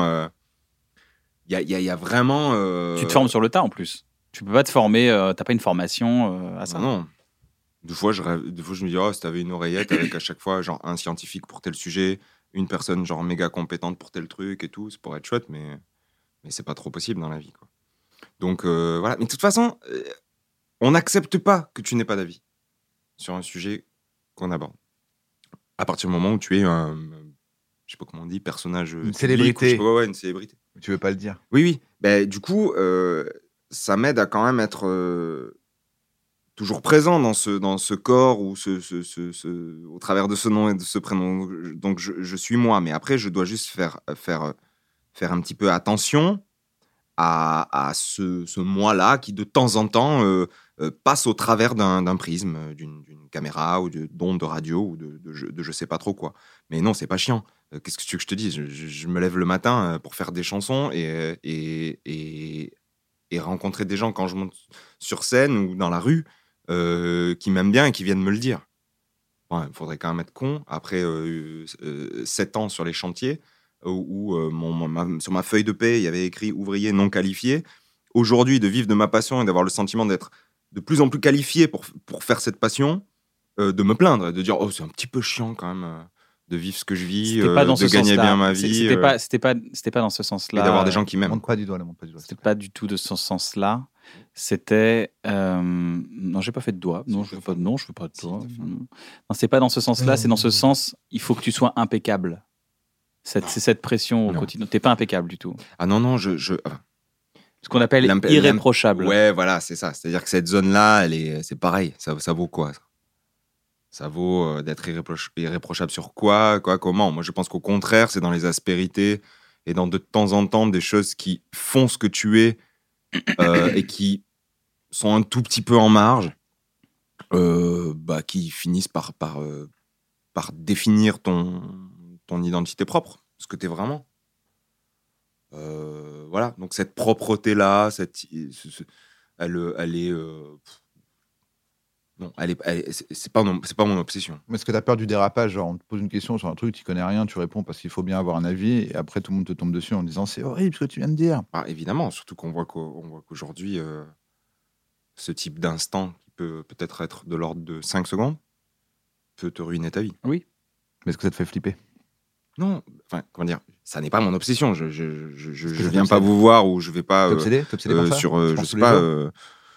il euh, y, y, y a vraiment... Euh... Tu te formes sur le tas, en plus. Tu peux pas te former, euh, t'as pas une formation euh, à ça. Non, non. Deux fois, je rêve, deux fois, je me dis, oh, si t'avais une oreillette avec à chaque fois, genre, un scientifique pour tel sujet, une personne, genre, méga compétente pour tel truc et tout, ça pourrait être chouette, mais, mais c'est pas trop possible dans la vie, quoi. Donc, euh, voilà. Mais de toute façon, euh, on n'accepte pas que tu n'aies pas d'avis sur un sujet qu'on aborde. À partir du moment où tu es un, je sais pas comment on dit, personnage... Une public, célébrité. Ou je sais pas, ouais, une célébrité. Tu veux pas le dire. Oui, oui. Ben, du coup, euh, ça m'aide à quand même être... Euh, toujours présent dans ce, dans ce corps ou ce, ce, ce, ce, au travers de ce nom et de ce prénom. Donc, je, je suis moi. Mais après, je dois juste faire, faire, faire un petit peu attention à, à ce, ce moi-là qui, de temps en temps, euh, euh, passe au travers d'un, d'un prisme, d'une, d'une caméra ou de, d'onde de radio ou de, de, de, de je sais pas trop quoi. Mais non, c'est pas chiant. Euh, qu'est-ce que tu veux que je te dise ? je, je, je me lève le matin pour faire des chansons et, et, et, et rencontrer des gens quand je monte sur scène ou dans la rue. Euh, qui m'aiment bien et qui viennent me le dire. Il ouais, faudrait quand même être con. Après euh, euh, sept ans sur les chantiers, où, où euh, mon, ma, sur ma feuille de paie, il y avait écrit « ouvrier non qualifié ». Aujourd'hui, de vivre de ma passion et d'avoir le sentiment d'être de plus en plus qualifié pour, pour faire cette passion, euh, de me plaindre, de dire « oh, c'est un petit peu chiant quand même euh, de vivre ce que je vis, euh, de gagner bien ma vie. » C'était, euh, pas, c'était, pas, c'était pas dans ce sens-là. Et d'avoir des gens qui m'aiment. Monte pas du doigt, là, monte pas du doigt. C'était pas du tout de ce sens-là. C'était euh... non, j'ai pas fait de doigt. Non, je veux pas de non, je veux pas de doigt. Non, c'est pas dans ce sens-là. C'est dans ce sens. Il faut que tu sois impeccable. Cette, c'est cette pression au non. quotidien. T'es pas impeccable du tout. Ah non non, je, je... ce qu'on appelle L'imp- irréprochable. Ouais, voilà, c'est ça. C'est-à-dire que cette zone-là, elle est, c'est pareil. Ça, ça vaut quoi ça, ça vaut euh, d'être irréproch- irréprochable sur quoi, quoi, comment. Moi, je pense qu'au contraire, c'est dans les aspérités et dans de temps en temps des choses qui font ce que tu es. Euh, et qui sont un tout petit peu en marge, euh, bah, qui finissent par, par, euh, par définir ton, ton identité propre, ce que tu es vraiment. Euh, voilà, donc cette propreté-là, cette, ce, ce, elle, elle est... Euh, non, elle est, elle est, c'est, c'est, pas mon, c'est pas mon obsession. Mais est-ce que tu as peur du dérapage ? Genre, on te pose une question sur un truc, tu connais rien, tu réponds parce qu'il faut bien avoir un avis, et après tout le monde te tombe dessus en disant c'est horrible ce que tu viens de dire. Ah, évidemment, surtout qu'on voit, qu'au, on voit qu'aujourd'hui, euh, ce type d'instant qui peut peut-être être de l'ordre de cinq secondes peut te ruiner ta vie. Oui. Mais est-ce que ça te fait flipper ? Non, enfin, comment dire, ça n'est pas mon obsession. Je, je, je, je, je viens pas vous voir ou je vais pas. T'es obsédé ? T'es obsédé euh, par ça ? sur, euh, je sais pas. Euh,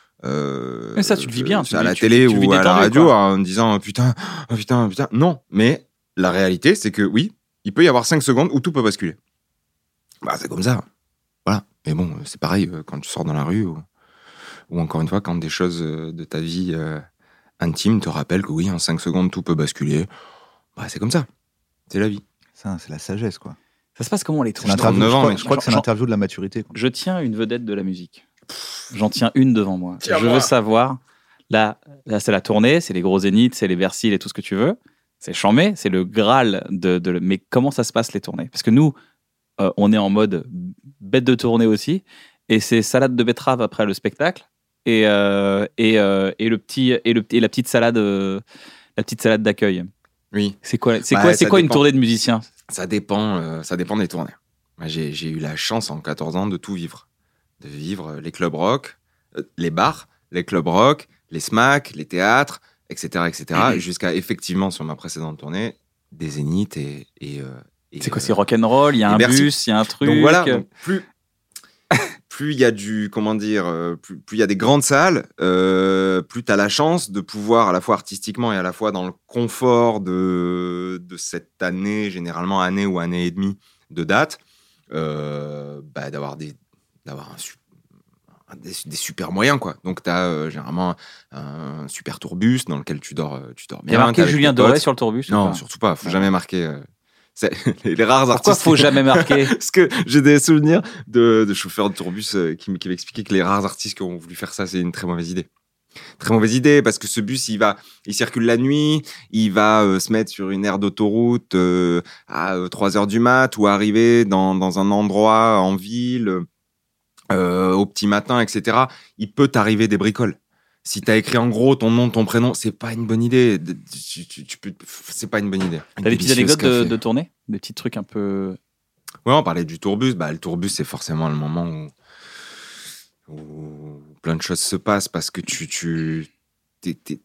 Euh, mais ça, tu le vis bien. Tu à vis, la tu, télé tu, tu ou à la radio quoi. En disant oh, putain, oh, putain, putain. Non, mais la réalité, c'est que oui, il peut y avoir cinq secondes où tout peut basculer. Bah, c'est comme ça. Voilà. Mais bon, c'est pareil quand tu sors dans la rue ou, ou encore une fois, quand des choses de ta vie euh, intime te rappellent que oui, en cinq secondes, tout peut basculer. Bah, c'est comme ça. C'est la vie. Ça, c'est la sagesse, quoi. Ça se passe comment les trucs ? Je crois, ans, je crois que c'est l'interview de la maturité. Quoi. Je tiens une vedette de la musique. J'en tiens une devant moi. Tiens je moi. veux savoir, là, là, c'est la tournée, c'est les gros zéniths, c'est les Bercy et tout ce que tu veux. C'est chambé, c'est le Graal de, de... Mais comment ça se passe les tournées ? Parce que nous, euh, on est en mode bête de tournée aussi, et c'est salade de betterave après le spectacle, et, euh, et, euh, et, le petit, et, le, et la, petite salade, euh, la petite salade d'accueil. Oui. C'est quoi, c'est bah, quoi, c'est quoi une dépend. tournée de musiciens ? Ça dépend, euh, ça dépend des tournées. Moi, j'ai, j'ai eu la chance en quatorze ans de tout vivre. De vivre les clubs rock, euh, les bars, les clubs rock, les smacks, les théâtres, et cetera, et cetera, mmh. jusqu'à effectivement, sur ma précédente tournée, des zéniths et... et, euh, et c'est quoi, euh, c'est rock'n'roll, il y a un Bercy. Bus, il y a un truc... Donc voilà, donc plus plus il y a du... Comment dire euh, Plus il y a des grandes salles, euh, plus tu as la chance de pouvoir, à la fois artistiquement et à la fois dans le confort de, de cette année, généralement année ou année et demie de date, euh, bah, d'avoir des... d'avoir un, des, des super moyens, quoi. Donc, tu as euh, généralement un super tourbus dans lequel tu dors, tu dors bien. Il y a marqué Julien Doré sur le tourbus ? Non, pas surtout pas. Il ne faut ouais. jamais marquer... Euh, c'est les, les rares artistes... Pourquoi il ne faut jamais marquer ? Parce que j'ai des souvenirs de, de chauffeurs de tourbus euh, qui, qui m'expliquaient que les rares artistes qui ont voulu faire ça, c'est une très mauvaise idée. Très mauvaise idée, parce que ce bus, il va, il circule la nuit, il va euh, se mettre sur une aire d'autoroute euh, à euh, trois heures du mat, ou arriver dans, dans un endroit en ville... Euh, au petit matin, et cetera, il peut t'arriver des bricoles. Si t'as écrit en gros ton nom, ton prénom, c'est pas une bonne idée. Tu, tu, tu peux, c'est pas une bonne idée. T'as des petites anecdotes de, de tournée, des petits trucs un peu. Ouais, on parlait du tourbus. Bah, le tourbus, c'est forcément le moment où, où plein de choses se passent parce que tu, tu, t'es, t'es...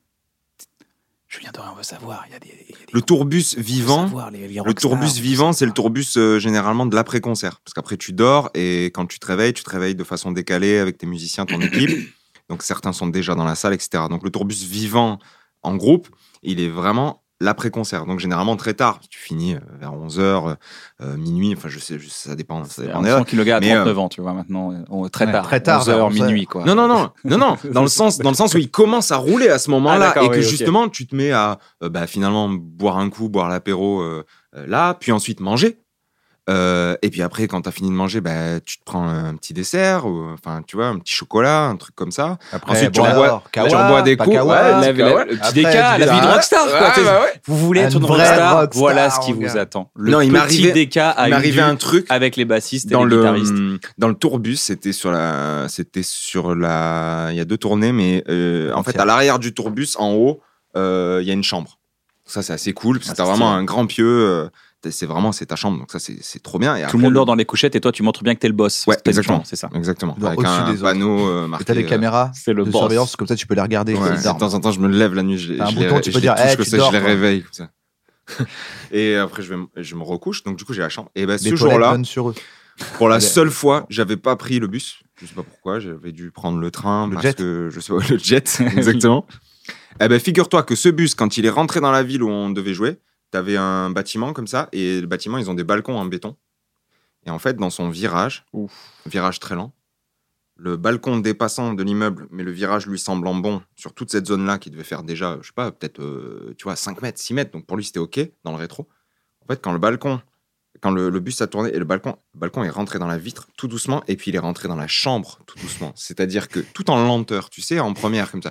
Julien Doré, on veut savoir. Il y a des, il y a des... Le tourbus vivant. Savoir, les, les le tourbus vivant, c'est le tourbus euh, généralement de l'après-concert, parce qu'après tu dors et quand tu te réveilles, tu te réveilles de façon décalée avec tes musiciens, ton équipe. Donc certains sont déjà dans la salle, et cetera. Donc le tourbus vivant en groupe, il est vraiment l'après-concert. Donc généralement très tard. Tu finis vers onze heures, euh, minuit, enfin je sais, je, ça dépend. Ça dépend des heures. Que le gars a trente-neuf euh... ans, tu vois, maintenant. On, très, ouais, tard, très tard. onze heures, minuit, quoi. Non, non, non. non, non. Dans, le sens, dans le sens où il commence à rouler à ce moment-là ah, et que oui, justement okay. tu te mets à euh, bah, finalement boire un coup, boire l'apéro euh, euh, là, puis ensuite manger. Euh, et puis après, quand t'as fini de manger, bah, tu te prends un petit dessert, ou enfin, tu vois, un petit chocolat, un truc comme ça. Après, ensuite, tu boire, rebois, kawa, tu rebois des coups. Kawa, ouais, la, la, le petit déca, la vie de rockstar. Ouais, quoi, ouais, ouais. Vous voulez être une rockstar, rockstar, voilà ce qui vous gars. attend. Le non, petit il m'arrivait, déca a il m'arrivait un truc avec les bassistes dans et les le, guitaristes. Dans le tourbus, c'était sur la, c'était sur la, il y a deux tournées, mais euh, en fait, à l'arrière du tourbus, en haut, il euh, y a une chambre. Ça, c'est assez cool, parce que ah, t'as vraiment un grand pieu. Euh, c'est vraiment c'est ta chambre, donc ça c'est, c'est trop bien. Et tout après, le monde le... dort dans les couchettes et toi tu montres bien que t'es le boss. Ouais, exactement, c'est ça. Exactement. Avec un des panneau euh, marqué. Et t'as des caméras c'est le de boss. surveillance, comme ça tu peux les regarder. Ouais, de temps en temps, je me lève la nuit, je, un je bouton, les, tu je peux les dire, touche, hey, que tu ça, dors, je les quoi. réveille. Comme ça. Et après je, vais, je me recouche, donc du coup j'ai la chambre. Et ben les ce jour-là, sur eux. pour la seule fois, j'avais pas pris le bus. Je sais pas pourquoi, j'avais dû prendre le train, le parce jet. que je sais pas, le jet, exactement. Eh ben figure-toi que ce bus, quand il est rentré dans la ville où on devait jouer, t'avais un bâtiment comme ça, et le bâtiment, ils ont des balcons en béton. Et en fait, dans son virage, Ouf. virage très lent, le balcon dépassant de l'immeuble, mais le virage lui semblant bon sur toute cette zone-là qui devait faire déjà, je sais pas, peut-être, euh, tu vois, cinq mètres, six mètres, donc pour lui c'était OK dans le rétro. En fait, quand le balcon, quand le, le bus a tourné et le balcon, le balcon est rentré dans la vitre tout doucement, et puis il est rentré dans la chambre tout doucement. C'est-à-dire que tout en lenteur, tu sais, en première comme ça.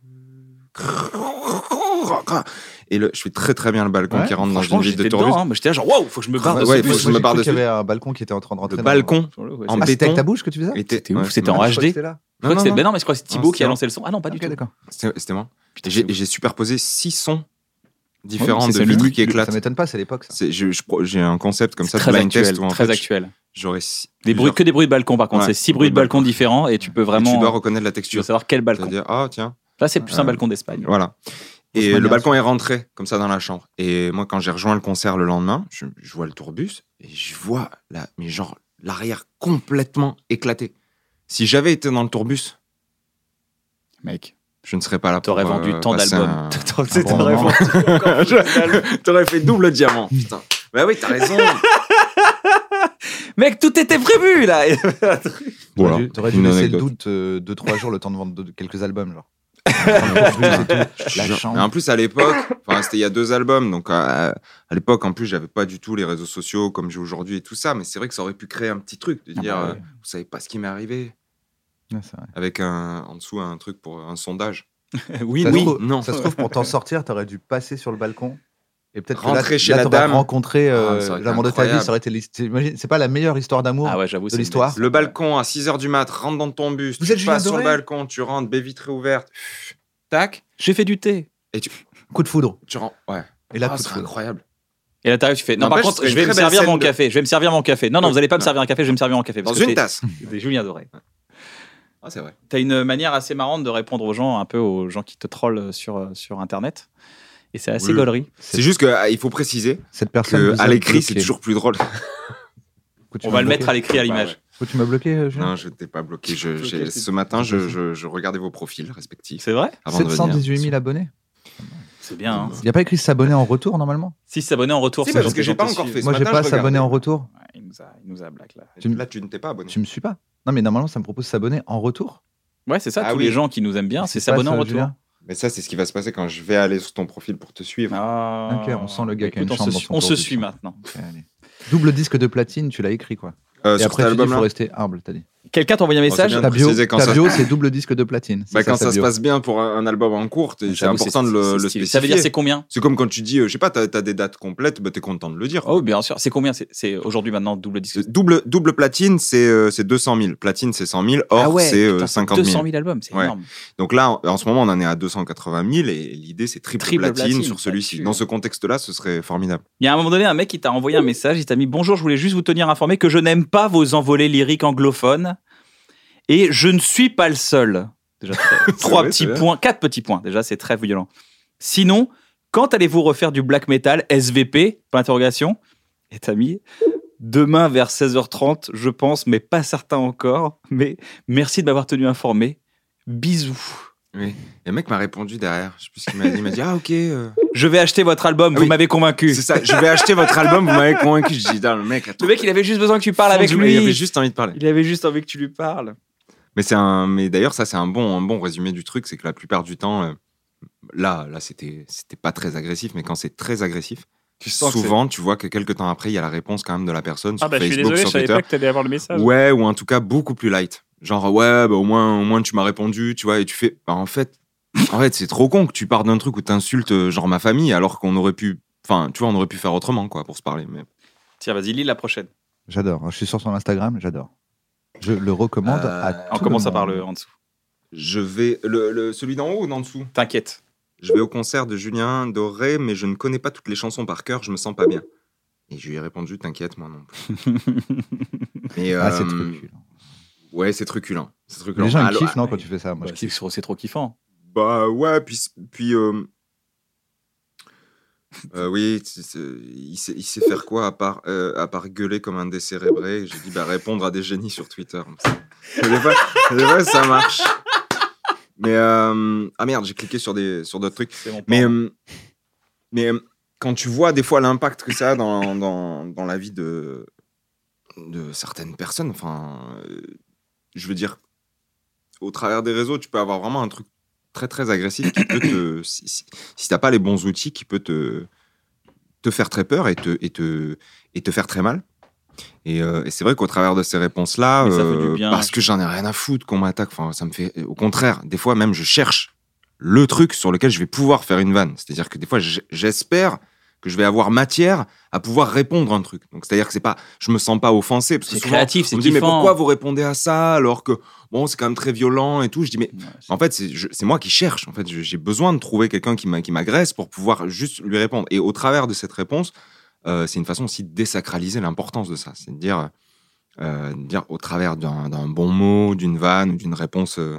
Et le, je fais très très bien le balcon ouais, qui rentre dans une ville de tourbus. Hein, j'étais là genre waouh, faut que je me barre ouais, dessus. Ouais, faut que je me barre dessus. Il y avait un balcon qui était en train de rentrer. Le balcon ouais, en ah, béton. C'était avec ta bouche que tu faisais. C'était, c'était, ouais, c'était en H D. C'était là. Je crois que c'était ben non, mais je crois que c'est Thibaut qui a lancé le son. Ah non, pas du tout. C'était, c'était moi. Putain, j'ai, j'ai superposé six sons différents ouais, de vitres qui éclatent. Ça m'étonne pas, c'est l'époque. Ça. C'est, je, je, j'ai un concept comme ça de blind test où en très fait, actuel. J'aurais des bruits que des bruits de balcon par contre, c'est six bruits de balcon différents et tu peux vraiment. Tu dois reconnaître la texture. Tu dois savoir quel balcon. C'est-à-dire ah tiens. Là c'est plus un balcon d'Espagne. Voilà. Et le balcon est rentré comme ça dans la chambre. Et moi, quand j'ai rejoint le concert le lendemain, je, je vois le tourbus et je vois la, mais genre l'arrière complètement éclaté. Si j'avais été dans le tourbus, mec, je ne serais pas là. T'aurais pour, vendu euh, tant d'albums. Un... Un bon t'aurais vendu. T'aurais fait double diamant. Putain. Bah oui, t'as raison. Mec, tout était prévu là. Voilà. T'aurais dû laisser le doute euh, deux trois jours le temps de vendre de, quelques albums genre. La en plus à l'époque, enfin c'était il y a deux albums, donc à, à l'époque en plus j'avais pas du tout les réseaux sociaux comme j'ai aujourd'hui et tout ça, mais c'est vrai que ça aurait pu créer un petit truc de dire ah bah ouais. euh, vous savez pas ce qui m'est arrivé, ouais, c'est vrai. Avec un en dessous un truc pour un sondage. oui ça oui se trouve, non ça se trouve pour t'en sortir t'aurais dû passer sur le balcon et peut-être rentrer que là, chez là, la dame, rencontrer euh, ah, l'amour de ta vie, ça aurait été c'est pas la meilleure histoire d'amour ah ouais, j'avoue, de l'histoire. Le balcon à six heures du mat, rentre dans ton bus, vous tu êtes passes sur le balcon, tu rentres, baie vitrée ouverte. Tac, j'ai fait du thé. Et tu coup de foudre. Tu rentres, ouais. Et là, oh, coup de c'est foudre. incroyable. Et là, t'arrives, tu fais. Non, par contre, je vais me servir mon café. Je vais me servir mon café. Non, non, vous allez pas me servir un café. Je vais me servir mon café. Dans une tasse. C'est Julien Doré. Ah, c'est vrai. T'as une manière assez marrante de répondre aux gens, un peu aux gens qui te trollent sur sur Internet. Et c'est assez oui. gaulerie. C'est, c'est juste qu'il faut préciser cette personne qu'à l'écrit, c'est toujours plus drôle. On va le mettre à l'écrit à l'image. Pourquoi tu m'as bloqué, Julien ? Non, je t'ai pas bloqué. Je, j'ai, ce matin, je, je, je regardais vos profils respectifs. C'est vrai ? sept cent dix-huit mille abonnés. C'est bien. Hein. Il n'y a pas écrit s'abonner en retour, normalement ? Si, s'abonner en retour. Si, c'est parce que j'ai pas encore fait. Moi, j'ai pas s'abonner en retour. Ouais, il nous a, il nous a black là. Tu, là, tu ne t'es pas abonné. Tu me suis pas ? Non, mais normalement, ça me propose s'abonner en retour. Ouais, c'est ça. Ah tous oui. les gens qui nous aiment bien, c'est, c'est s'abonner en retour. Julien. Mais ça, c'est ce qui va se passer quand je vais aller sur ton profil pour te suivre. Ah, ok, on sent le gars qui a une chambre dans son On se suit maintenant. Okay, double disque de platine, tu l'as écrit quoi. Euh, Et après, tu dis, il faut rester humble, t'as dit. quelqu'un t'a envoyé un message. bien. Ta bio, préciser quand ta ça- bio, c'est double disque de platine. C'est Bah, quand ta ça se bio. passe bien pour un, un album en cours, t'es- c'est J'avoue, important de le, c'est le stylé. spécifier. Ça veut dire c'est combien? C'est comme quand tu dis, euh, je sais pas, t'as as des dates complètes, bah, t'es content de le dire. Oh, bien sûr. C'est combien? C'est, c'est aujourd'hui maintenant double disque. C'est Double, double platine, c'est euh, c'est deux cent mille. Platine, c'est cent mille. Or, Ah ouais, c'est euh, putain, cinquante deux mille. cent mille albums, c'est Ouais. énorme. Donc là, en, en ce moment, on en est à deux cent quatre-vingt mille et l'idée, c'est triple, Triple platine, platine, sur celui-ci. là-dessus. Dans ce contexte-là, ce serait formidable. Il y a un moment donné un mec qui t'a envoyé un message, il t'a mis bonjour, je voulais juste vous tenir informé que je n'aime pas vos envolées lyriques anglophones et je ne suis pas le seul. Déjà très- trois vrai, petits c'est vrai. points, quatre petits points. Déjà c'est très violent. Sinon, quand allez-vous refaire du black metal S V P? Point d'interrogation. Et t'as mis demain vers seize heures trente, je pense, mais pas certain encore. Mais merci de m'avoir tenu informé. Bisous. Oui. Et le mec m'a répondu derrière. Je sais plus ce qu'il m'a dit. Il m'a dit, ah, ok. euh, Je vais acheter votre album, Ah vous oui. m'avez convaincu. C'est ça, je vais acheter votre album, vous m'avez convaincu. Je dis, putain, le mec a Le mec, il avait juste besoin que tu parles avec fondu, lui. Il avait juste envie de parler. Il avait juste envie que tu lui parles. Mais c'est un, mais d'ailleurs, ça, c'est un bon, un bon résumé du truc. C'est que la plupart du temps, euh, là, là, c'était, c'était pas très agressif, mais quand c'est très agressif, Tu sens que souvent, tu vois que quelques temps après, il y a la réponse quand même de la personne sur Ah bah je suis Facebook, désolé, je sur savais Twitter. pas que t'allais avoir le message. Ouais, ou en tout cas beaucoup plus light. Genre, ouais, bah, au moins, au moins tu m'as répondu, tu vois, et tu fais, bah, en fait, en fait, c'est trop con que tu partes d'un truc où t'insultes, euh, genre, ma famille, alors qu'on aurait pu, enfin, tu vois, on aurait pu faire autrement, quoi, pour se parler. Mais Tiens, vas-y, lis la prochaine. J'adore. Je suis sur son Instagram, j'adore. Je le recommande Euh, à On tout commence le à par monde. le en dessous. je vais, le, le- celui d'en haut ou d'en dessous? T'inquiète. Je vais au concert de Julien Doré, mais je ne connais pas toutes les chansons par cœur, je me sens pas bien. Et je lui ai répondu, t'inquiète, moi non plus. Et, Ah, c'est euh, truculent. Ouais, c'est truculent. C'est truculent. Les gens ils Alors, kiffent, non, ouais. quand tu fais ça. Moi, je Ouais, c'est, kiffe. c'est trop kiffant. Bah ouais, puis, puis euh, euh, oui, c'est- c'est- il, sait, il sait faire quoi à part, euh, à part gueuler comme un décérébré. J'ai dit, bah répondre à des génies sur Twitter. Des fois, des fois, ça marche. Mais, euh, ah merde, j'ai cliqué sur, des, sur d'autres trucs. C'est mon Mais, plan. euh, mais euh, quand tu vois des fois l'impact que ça a dans, dans, dans la vie de, de certaines personnes, enfin, euh, je veux dire, au travers des réseaux, tu peux avoir vraiment un truc très très agressif qui peut te, si, si, si t'as pas les bons outils, qui peut te, te faire très peur et te, et te, et te faire très mal. Et, euh, et c'est vrai qu'au travers de ces réponses-là, Mais ça fait euh, du bien. parce que j'en ai rien à foutre qu'on m'attaque, enfin, ça me fait, au contraire, des fois même je cherche le truc sur lequel je vais pouvoir faire une vanne. C'est-à-dire que des fois, j- j'espère que je vais avoir matière à pouvoir répondre à un truc. Donc, c'est-à-dire que c'est pas, je me sens pas offensé. Parce que C'est souvent, créatif, c'est on me dit, mais kiffant. pourquoi vous répondez à ça alors que, bon, c'est quand même très violent et tout. Je dis, mais Ouais, c'est- en fait, c'est je- c'est moi qui cherche. En fait, je- j'ai besoin de trouver quelqu'un qui m'a- qui m'agresse pour pouvoir juste lui répondre. Et au travers de cette réponse, euh, c'est une façon aussi de désacraliser l'importance de ça. C'est de dire, euh, de dire au travers d'un d'un bon mot, d'une vanne ou d'une réponse, euh,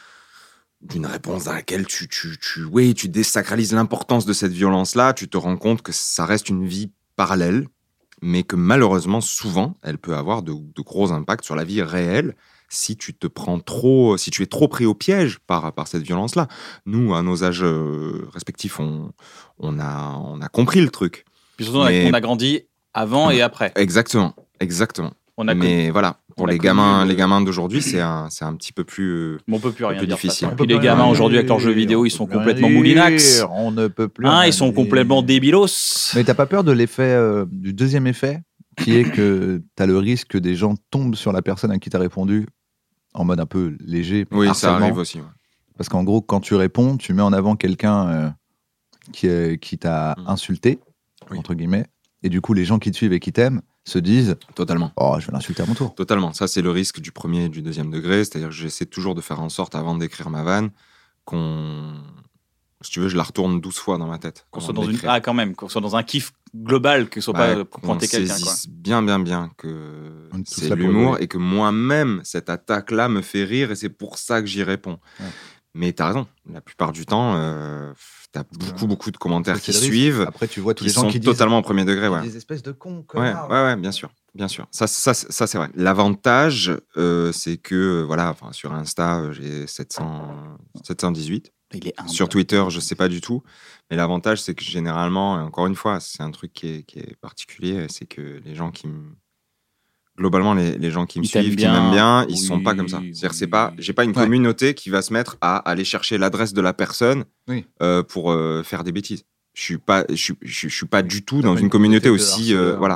d'une réponse dans laquelle tu, tu, tu, oui, tu désacralises l'importance de cette violence-là, tu te rends compte que ça reste une vie parallèle, mais que malheureusement, souvent, elle peut avoir de, de gros impacts sur la vie réelle si tu te prends trop, si tu es trop pris au piège par, par cette violence-là. Nous, à nos âges euh, respectifs, on, on, a, on a compris le truc. Puis surtout, on a- Mais- on a grandi avant et après. Exactement, exactement. On a Mais connu- voilà, on pour a les connu gamins, le- les gamins d'aujourd'hui, c'est un, c'est un petit peu plus. euh, Mais on peut plus un rien peu dire. difficile. de toute façon. On Puis les gamins aujourd'hui avec leurs jeux vidéo, ils sont complètement moulinax. On ne peut plus. Hein, rien ils sont dire. complètement débilos. Mais t'as pas peur de l'effet, euh, du deuxième effet, qui est que t'as le risque que des gens tombent sur la personne à qui t'as répondu en mode un peu léger. Oui, ça harcèlement. arrive aussi. ouais. Parce qu'en gros, quand tu réponds, tu mets en avant quelqu'un euh, qui, est- qui t'a Mm. insulté, Oui. entre guillemets, et du coup, les gens qui te suivent et qui t'aiment se disent Totalement. oh, je vais l'insulter à mon tour. Totalement. Ça, c'est le risque du premier et du deuxième degré. C'est-à-dire que j'essaie toujours de faire en sorte, avant d'écrire ma vanne, qu'on. Si tu veux, je la retourne douze fois dans ma tête. Qu'on avant soit de dans une l'écrire. ah quand même, qu'on soit dans un kiff global, que ce soit Bah, pas pour qu'on pointer quelqu'un. Quoi. saisisse bien, bien, bien que On est tous c'est là pour l'humour rigoler. et que moi-même, cette attaque-là me fait rire et c'est pour ça que j'y réponds. Ouais. Mais t'as raison. La plupart du temps, euh, t'as beaucoup, beaucoup de commentaires C'est qui le risque. suivent, Après, tu vois tous qui les gens sont qui disent totalement au premier degré. Ouais. des espèces de cons, Ouais, connards. ouais, ouais, bien sûr, bien sûr. Ça, ça, ça c'est vrai. L'avantage, euh, c'est que, euh, voilà, enfin, sur Insta, euh, j'ai sept cents, sept cent dix-huit. Il est humble. Sur Twitter, je sais pas du tout. Mais l'avantage, c'est que généralement, et encore une fois, c'est un truc qui est, qui est particulier, c'est que les gens qui me... Globalement, les, les gens qui me Ils t'aiment suivent, qui bien. m'aiment bien, ils Oui, sont pas comme ça. C'est-à-dire, c'est oui. pas, j'ai pas une Ouais. communauté qui va se mettre à aller chercher l'adresse de la personne Oui. euh, pour euh, faire des bêtises. Je suis pas, je suis, je, suis- je suis pas du tout T'as dans pas une une communauté communauté de aussi, euh, harceleurs. voilà.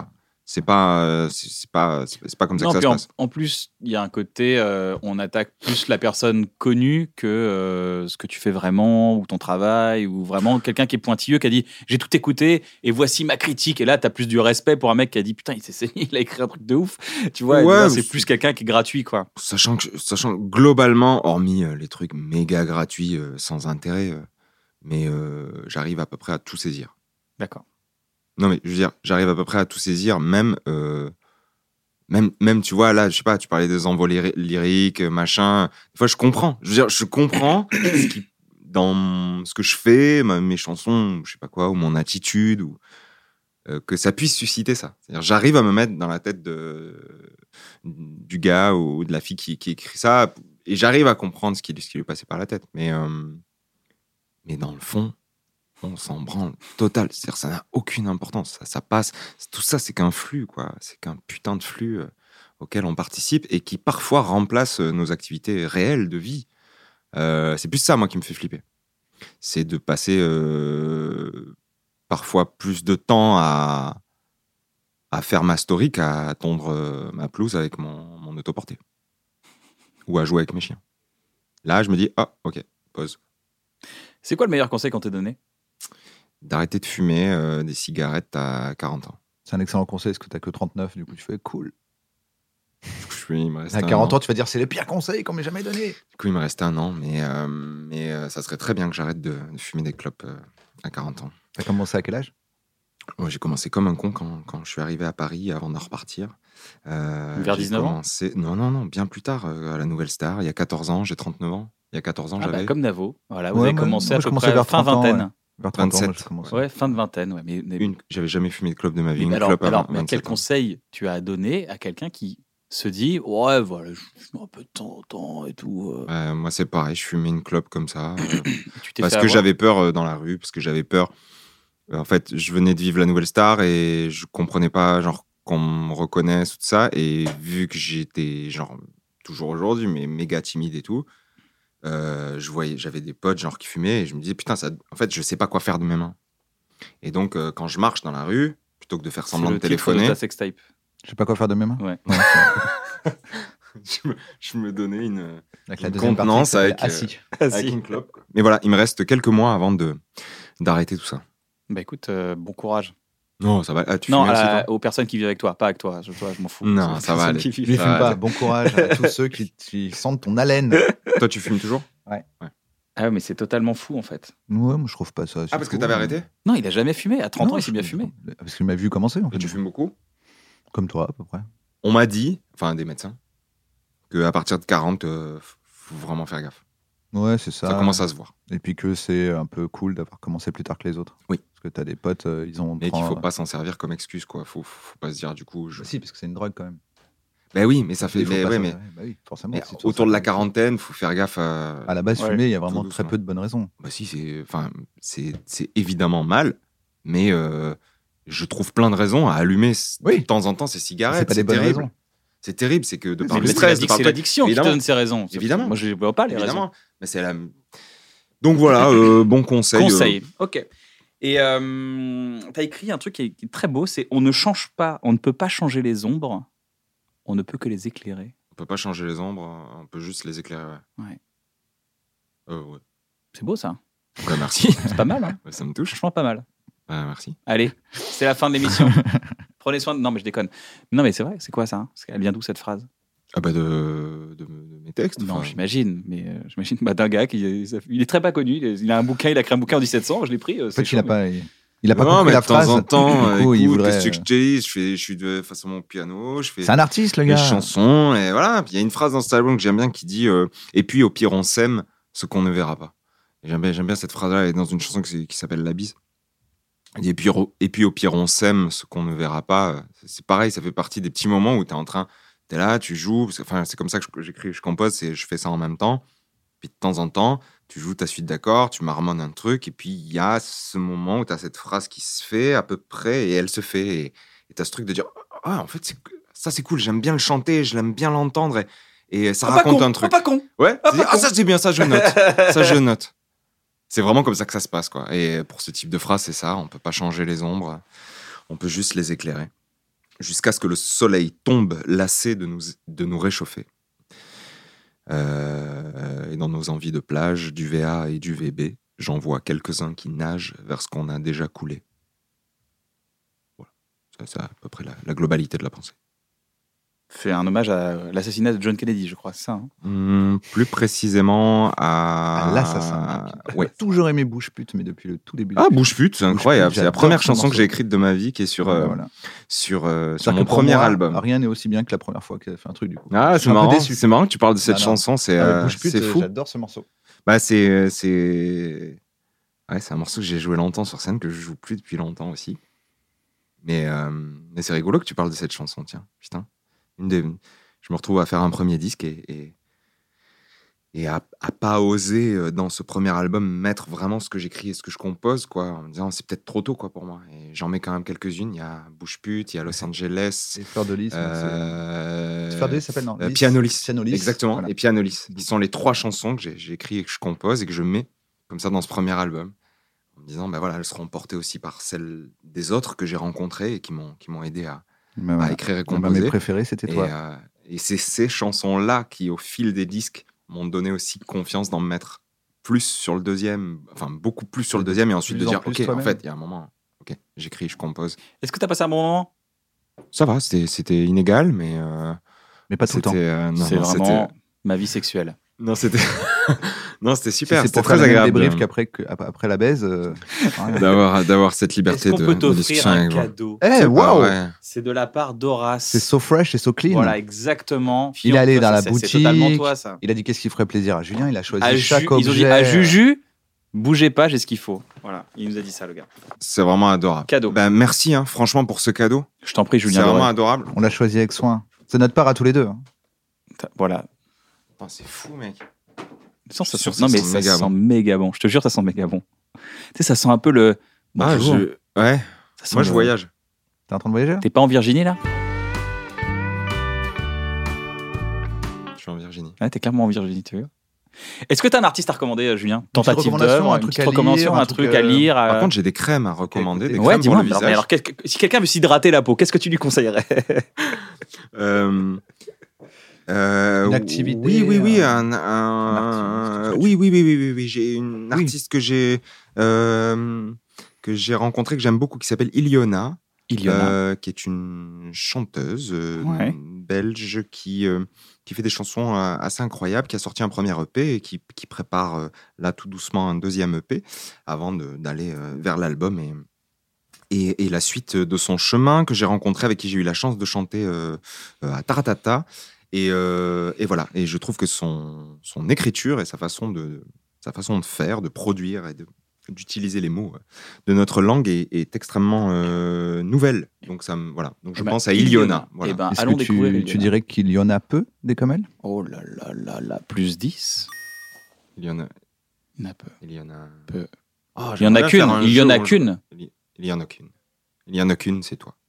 C'est pas, euh, c'est, c'est pas, c'est, c'est pas comme ça Non, que ça puis se en, passe. en plus, il y a un côté, euh, on attaque plus la personne connue que euh, ce que tu fais vraiment, ou ton travail, ou vraiment quelqu'un qui est pointilleux, qui a dit j'ai tout écouté et voici ma critique. Et là, t'as plus du respect pour un mec qui a dit putain, il s'est saigné, il a écrit un truc de ouf. Tu vois, Ouais, là, c'est c'est- plus quelqu'un qui est gratuit, quoi. Sachant que, sachant que globalement, hormis euh, les trucs méga gratuits euh, sans intérêt, euh, mais euh, j'arrive à peu près à tout saisir. D'accord. Non, mais je veux dire, j'arrive à peu près à tout saisir, même, euh, même, même, tu vois, là, je sais pas, tu parlais des envols lyri- lyriques, machin. Des fois, je comprends. Je veux dire, je comprends ce qui, dans mon- ce que je fais, ma- mes chansons, je sais pas quoi, ou mon attitude, ou euh, que ça puisse susciter ça. C'est-à-dire, j'arrive à me mettre dans la tête de, du gars ou de la fille qui, qui écrit ça, et j'arrive à comprendre ce qui, ce qui lui passait par la tête. Mais, euh, mais dans le fond, on s'en branle total. C'est-à-dire, ça n'a aucune importance. Ça, ça passe. Tout ça, c'est qu'un flux, quoi. C'est qu'un putain de flux euh, auquel on participe et qui parfois remplace euh, nos activités réelles de vie. Euh, c'est plus ça, moi, qui me fait flipper. C'est de passer euh, parfois plus de temps à, à faire ma story qu'à tondre euh, ma pelouse avec mon, mon autoporté. Ou à jouer avec mes chiens. Là, je me dis, ah, ok, pause. C'est quoi le meilleur conseil qu'on t'ait donné? D'arrêter de fumer euh, des cigarettes à quarante ans. C'est un excellent conseil, parce que t'as que trente-neuf, du coup tu fais cool. Je suis, il me reste À un quarante an. ans, tu vas dire c'est le pire conseil qu'on m'ait jamais donné. Du coup, il me restait un an, mais, euh, mais euh, ça serait très bien que j'arrête de, de fumer des clopes euh, à quarante ans. T'as commencé à quel âge? Ouais, j'ai commencé comme un con quand, quand je suis arrivé à Paris avant de repartir. Euh, Vers j'ai dix-neuf ans commencé... Non, non, non, bien plus tard, euh, à la Nouvelle Star. Il y a quatorze ans, j'ai trente-neuf ans. Il y a quatorze ans, Ah bah, j'avais. comme Navo. Voilà, vous Ouais, avez moi- commencé moi, à je peu commençais près vers fin trente ans, vingtaine. ouais. Vers trente ans, vingt-sept. j'ai commencé. Ouais, fin de vingtaine. Ouais. Mais, mais- Une, j'avais jamais fumé de clope de ma vie. mais Une alors, clope alors, avant mais quel vingt-sept ans. conseil tu as donné à quelqu'un qui se dit ouais, voilà, je fume un peu de temps en temps et tout. euh, Ouais, moi, c'est pareil, je fumais une clope comme ça. euh, et tu t'es parce fait que avoir. j'avais peur euh, dans la rue, parce que j'avais peur. Euh, En fait, je venais de vivre la Nouvelle Star et je comprenais pas, genre, qu'on me reconnaisse, tout ça. Et vu que j'étais, genre, toujours aujourd'hui, mais méga timide et tout, euh, je voyais, j'avais des potes, genre, qui fumaient et je me disais, putain, ça, en fait, je sais pas quoi faire de mes mains. Et donc, euh, quand je marche dans la rue, plutôt que de faire C'est semblant le de titre téléphoner, de ta sextape. Je sais pas quoi faire de mes mains. Ouais. je, me, je me donnais une, Avec Une la deuxième partie, contenance qui s'appelle avec, euh, assis. avec une clope. quoi. Mais voilà, il me reste quelques mois avant de, d'arrêter tout ça. Bah écoute, euh, bon courage. Non, ça va. Ah, tu Non, fumais à aussi, la- toi aux personnes qui vivent avec toi, pas avec toi. Je, toi, je m'en fous. Non, C'est ça les va personnes aller. qui vivent- Lui, Ça fume va pas. aller. Bon courage à tous ceux qui, qui sentent ton haleine. Toi, tu fumes toujours Ah ouais, mais c'est totalement fou en fait. Ouais, moi je trouve pas ça. Ah, parce que t'avais arrêté Non, il a jamais fumé. À trente Non, ans, il s'est je- bien fumé. Parce qu'il m'a vu commencer. En fait. Et tu fumes beaucoup Comme toi, à peu près. On m'a dit, enfin des médecins, qu'à partir de quarante, euh, faut vraiment faire gaffe. Ouais, c'est ça. Ça commence à se voir. Et puis que c'est un peu cool d'avoir commencé plus tard que les autres. Oui. Parce que t'as des potes, euh, ils ont. Mais qu'il faut prend- pas s'en servir comme excuse, quoi. Faut, faut pas se dire, du coup. Je... Bah si, parce que c'est une drogue quand même. Ben oui, mais ça fait. Il faut Mais, pas ouais, s'en mais, servir. Bah oui, forcément. mais si tu autour de la t'en- quarantaine, faut faire gaffe à. À la base, Ouais, fumer, il y a tout vraiment doucement. très peu de bonnes raisons. Bah si, c'est, enfin, c'est, c'est évidemment mal, mais euh, je trouve plein de raisons à allumer c- Oui. de temps en temps ces cigarettes. C'est pas des bonnes terrible. raisons. C'est terrible, c'est que de par Mais le c'est stress, l'addic- de par c'est le- l'addiction qui te Évidemment. donne ces raisons. Évidemment. Moi, je ne vois pas les raisons. évidemment, mais c'est la. Donc voilà, euh, bon conseil. euh, Conseil. Ok. Et euh, tu as écrit un truc qui est, qui est très beau, c'est on ne change pas, on ne peut pas changer les ombres, on ne peut que les éclairer. on peut pas changer les ombres, on peut juste les éclairer. Ouais. Ouais. Euh, ouais. C'est beau ça. Ouais, merci. C'est pas mal, hein. Ouais, ça me touche. Franchement pas mal. Ouais, merci. Allez, c'est la fin de l'émission. Prenez soin de... Non mais je déconne. Non mais c'est vrai, c'est quoi ça hein? Elle vient d'où cette phrase? Ah bah de, de, de mes textes. Non, enfin, j'imagine, mais euh, j'imagine bah, d'un gars qui il est très pas connu. Il, il a un bouquin, il a créé un bouquin en dix-sept cents. Je l'ai pris. euh, En c'est fait, il a chaud, pas, il, il a pas non, compris mais la de temps phrase. en temps, Du coup, il écoute, voudrait- qu'est-ce que je te dis, je, fais, je suis de, face à mon piano, je fais C'est un artiste, le les gars. chansons, et voilà. Puis il y a une phrase dans cet album que j'aime bien qui dit euh, et puis au pire on s'aime ce qu'on ne verra pas. Et J'aime bien, j'aime bien cette phrase-là, elle est dans une chanson qui, qui s'appelle La Bise. Elle dit, Et puis, au- et puis au pire on s'aime ce qu'on ne verra pas. C'est pareil, ça fait partie des petits moments où t'es en train, t'es là, tu joues, parce que, enfin c'est comme ça que je- j'écris, je compose, c'est je fais ça en même temps. Puis de temps en temps, tu joues ta suite d'accords, tu marmonnes un truc, et puis il y a ce moment où tu as cette phrase qui se fait à peu près, et elle se fait. Et tu as ce truc de dire Ah, en fait, c'est- ça c'est cool, j'aime bien le chanter, je l'aime bien l'entendre, et, et ça Ah, pas raconte con, un truc. ah, pas con. Ouais, Ah, tu pas dis, ah, con. ça c'est bien, ça je note. ça je note. C'est vraiment comme ça que ça se passe, quoi. Et pour ce type de phrase, c'est ça, on peut pas changer les ombres, on peut juste les éclairer. jusqu'à ce que le soleil tombe lassé de nous, de nous réchauffer. Euh, et dans nos envies de plage, du V A et du V B, j'en vois quelques-uns qui nagent vers ce qu'on a déjà coulé. Voilà. Ça, c'est à peu près la, la globalité de la pensée. Fait un hommage à l'assassinat de John Kennedy, je crois, c'est ça. Hein Mmh, plus précisément à... Ah, l'assassin. Ouais. J'ai toujours aimé Bouche Pute, mais depuis le tout début. Ah, Bouche Pute, c'est incroyable. Pute, C'est la j'adore première ce chanson morceau. que j'ai écrite de ma vie qui est sur, Ouais, euh, voilà. sur, euh, sur C'est-à-dire mon que pour premier moi, album. Rien n'est aussi bien que la première fois qu'elle a fait un truc, du coup. Ah, Je c'est suis un peu marrant. déçu. C'est marrant que tu parles de cette Ah, non. chanson. C'est, Ah, euh, Bouche Pute, c'est fou. j'adore ce morceau. Bah, c'est, c'est... Ouais, c'est un morceau que j'ai joué longtemps sur scène, que je joue plus depuis longtemps aussi. Mais, euh, mais c'est rigolo que tu parles de cette chanson, tiens. Putain. Une des... Je me retrouve à faire un premier disque et, et, et à, à pas oser, euh, dans ce premier album, mettre vraiment ce que j'écris et ce que je compose, quoi, en me disant c'est peut-être trop tôt, quoi, pour moi. Et j'en mets quand même quelques-unes. Il y a Bouche Pute, il y a Los Angeles. C'est Fleur de Lys. Euh... Fleur de Lys s'appelle, non euh, Lys. Pianolis. Pianolis. Exactement. Voilà. Et Pianolis, qui sont les trois chansons que j'ai, j'ai écrites et que je compose et que je mets comme ça dans ce premier album. En me disant, ben voilà, elles seront portées aussi par celles des autres que j'ai rencontrées et qui m'ont, qui m'ont aidé à, Mais à voilà. écrire et Bah, composer. mes préférés, c'était Et, toi. euh, et c'est ces chansons-là qui, au fil des disques, m'ont donné aussi confiance d'en mettre plus sur le deuxième, enfin beaucoup plus sur le deuxième, et ensuite Plus de en dire, plus ok, en toi-même. fait, il y a un moment, ok, j'écris, je compose. Est-ce que t'as passé un bon moment? Ça va, c'était, c'était inégal, mais euh, Mais pas tout le c'était, temps. euh, non, C'est non, vraiment c'était, ma vie sexuelle. non, c'était, non, c'était Si super, c'est c'était pour faire très le même agréable débrief de- qu'après que- ap- après la baise. euh, rien. d'avoir, d'avoir cette liberté Est-ce qu'on de, peut de t'offrir discussion un avec vous. cadeau? Eh, C'est pas waouh vrai. C'est de la part d'Horace. C'est so fresh et so clean. Voilà, exactement. Il est allé Toi, dans ça, la c'est- boutique. C'est totalement toi, ça. Il a dit qu'est-ce qui ferait plaisir à Julien. Il a choisi À chaque Ju- objet. Ils ont dit à Juju, bougez pas, j'ai ce qu'il faut. Voilà, il nous a dit ça, le gars. C'est vraiment adorable. Cadeau. Ben, merci, hein, franchement, pour ce cadeau. Je t'en prie, C'est Julien. vraiment Doré. adorable. On l'a choisi avec soin. C'est notre part à tous les deux. hein. T'as- Voilà. Putain, c'est fou, mec. Ça, ça Je suis sûr sent... que Non, ça mais sent ça méga sent bon. méga bon. Je te jure, ça sent méga bon. Tu sais, ça sent un peu le. Ah, Bonjour. je... Ouais, Ça sent moi, je le- voyage. T'es en train de voyager là T'es pas en Virginie, là? Je suis en Virginie. Ouais, t'es clairement en Virginie, tu veux. Est-ce que t'as un artiste à recommander, euh, Julien? Tentative recommandation, d'œuvre, un une truc petite à lire, recommandation, un un truc, truc à euh, lire. Par euh, contre, j'ai des crèmes à recommander, des écoutez. Ouais, crèmes pour dis-moi. le Alors, mais visage. alors, qu'est-ce que- si quelqu'un veut s'hydrater la peau, qu'est-ce que tu lui conseillerais? Euh, euh, Une activité, Oui, oui, oui. euh, Un, un- un artiste, oui, oui, oui, oui, oui, oui. J'ai une Oui. artiste que j'ai euh, que j'ai rencontrée, que j'aime beaucoup, qui s'appelle Iliona, Il y en a. euh, qui est une chanteuse euh, Ouais. belge qui euh, qui fait des chansons euh, assez incroyables, qui a sorti un premier E P et qui, qui prépare euh, là tout doucement un deuxième E P avant de- d'aller euh, vers l'album et et, et la suite de son chemin, que j'ai rencontré, avec qui j'ai eu la chance de chanter euh, euh, à Taratata. Et, euh, et voilà. Et je trouve que son, son écriture et sa façon de, sa façon de faire, de produire et de, d'utiliser les mots euh, de notre langue est, est extrêmement euh, nouvelle. Donc, ça me, voilà. Donc je Eh ben, pense à Iliona. Eh Voilà. ben, Est-ce allons que découvrir tu, Iliona. tu dirais qu'il y en a peu des comme elle Oh là là là là, plus dix. Iliona. Il y en a peu. Iliona. Peu. Oh, Il y en a j'aimerais qu'une. faire un Il y en jeu a où je- qu'une. Il il y en a qu'une. Il y en a qu'une, c'est toi.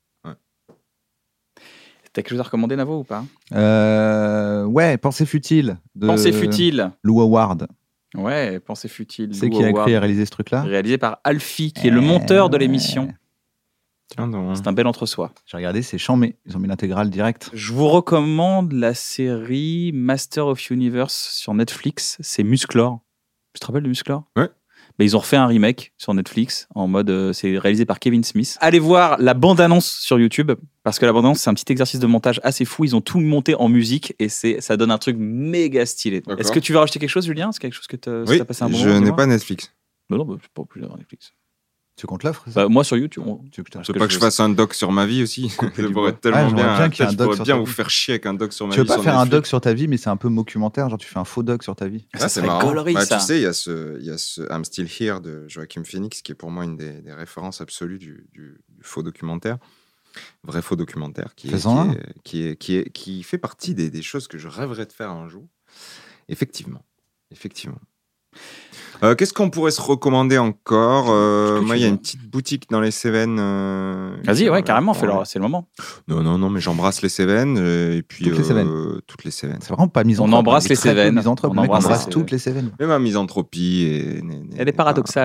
T'as quelque chose à recommander, Navo, ou pas? euh, Ouais, Pensée futile. De Pensée futile. Lou Howard. Ouais, Pensée futile. C'est Lou qui a Howard. écrit et réalisé ce truc-là Réalisé par Alfie, qui est le monteur de l'émission. Tiens donc. C'est un bel entre-soi. J'ai regardé, c'est chambé. Ils ont mis l'intégrale direct. Je vous recommande la série Master of Universe sur Netflix. C'est Musclor. Tu te rappelles de Musclor? Ouais. Ben, ils ont refait un remake sur Netflix en mode. euh, c'est réalisé par Kevin Smith. Allez voir la bande-annonce sur YouTube parce que la bande-annonce, c'est un petit exercice de montage assez fou. Ils ont tout monté en musique et c'est, ça donne un truc méga stylé. D'accord. Est-ce que tu veux rajouter quelque chose, Julien? C'est quelque chose que t'as, Oui, t'as passé un bon je moment? n'ai dis-moi. pas Netflix. Non, non, bah, je suis pas obligé d'avoir Netflix. Tu comptes l'offre ça Bah, moi sur YouTube. on- Tu veux que je te- parce Tu veux pas que je fasse un doc sur ma vie aussi? Ça du pourrait bois. tellement Ouais, j'aimerais bien. bien qu'il y ait un peut-être je doc pourrais sur bien ta vous vie. faire chier avec un doc sur ma Tu veux vie. pas sur faire un Netflix. doc sur ta vie, mais c'est un peu documentaire, genre tu fais un faux doc sur ta vie. Ah, Ça c'est serait marrant. gaulerie, Bah, ça. Tu sais, il y a ce, il y a ce I'm Still Here de Joachim Phoenix, qui est pour moi une des, des références absolues du, du- du faux documentaire, vrai faux documentaire, qui, est, qui, Fais-en un. est, qui, est, qui, est- qui fait partie des, des choses que je rêverais de faire un jour. Effectivement. Effectivement. Euh, Qu'est-ce qu'on pourrait se recommander encore? Euh, Ce que tu Moi, il y a veux. une petite boutique dans les Cévennes. euh, Vas-y, ouais, voilà, carrément, pour- fais-le, c'est le moment. Non, non, non, mais j'embrasse les Cévennes. euh, et puis, Toutes les euh, Cévennes. toutes les Cévennes. C'est vraiment pas misanthrope. On embrasse Il est les très peu Cévennes. misanthrope. On Le mec embrasse embrasse les toutes les Cévennes. Mais ma misanthropie est. n'est- n'est- Elle est n'est pas- paradoxale.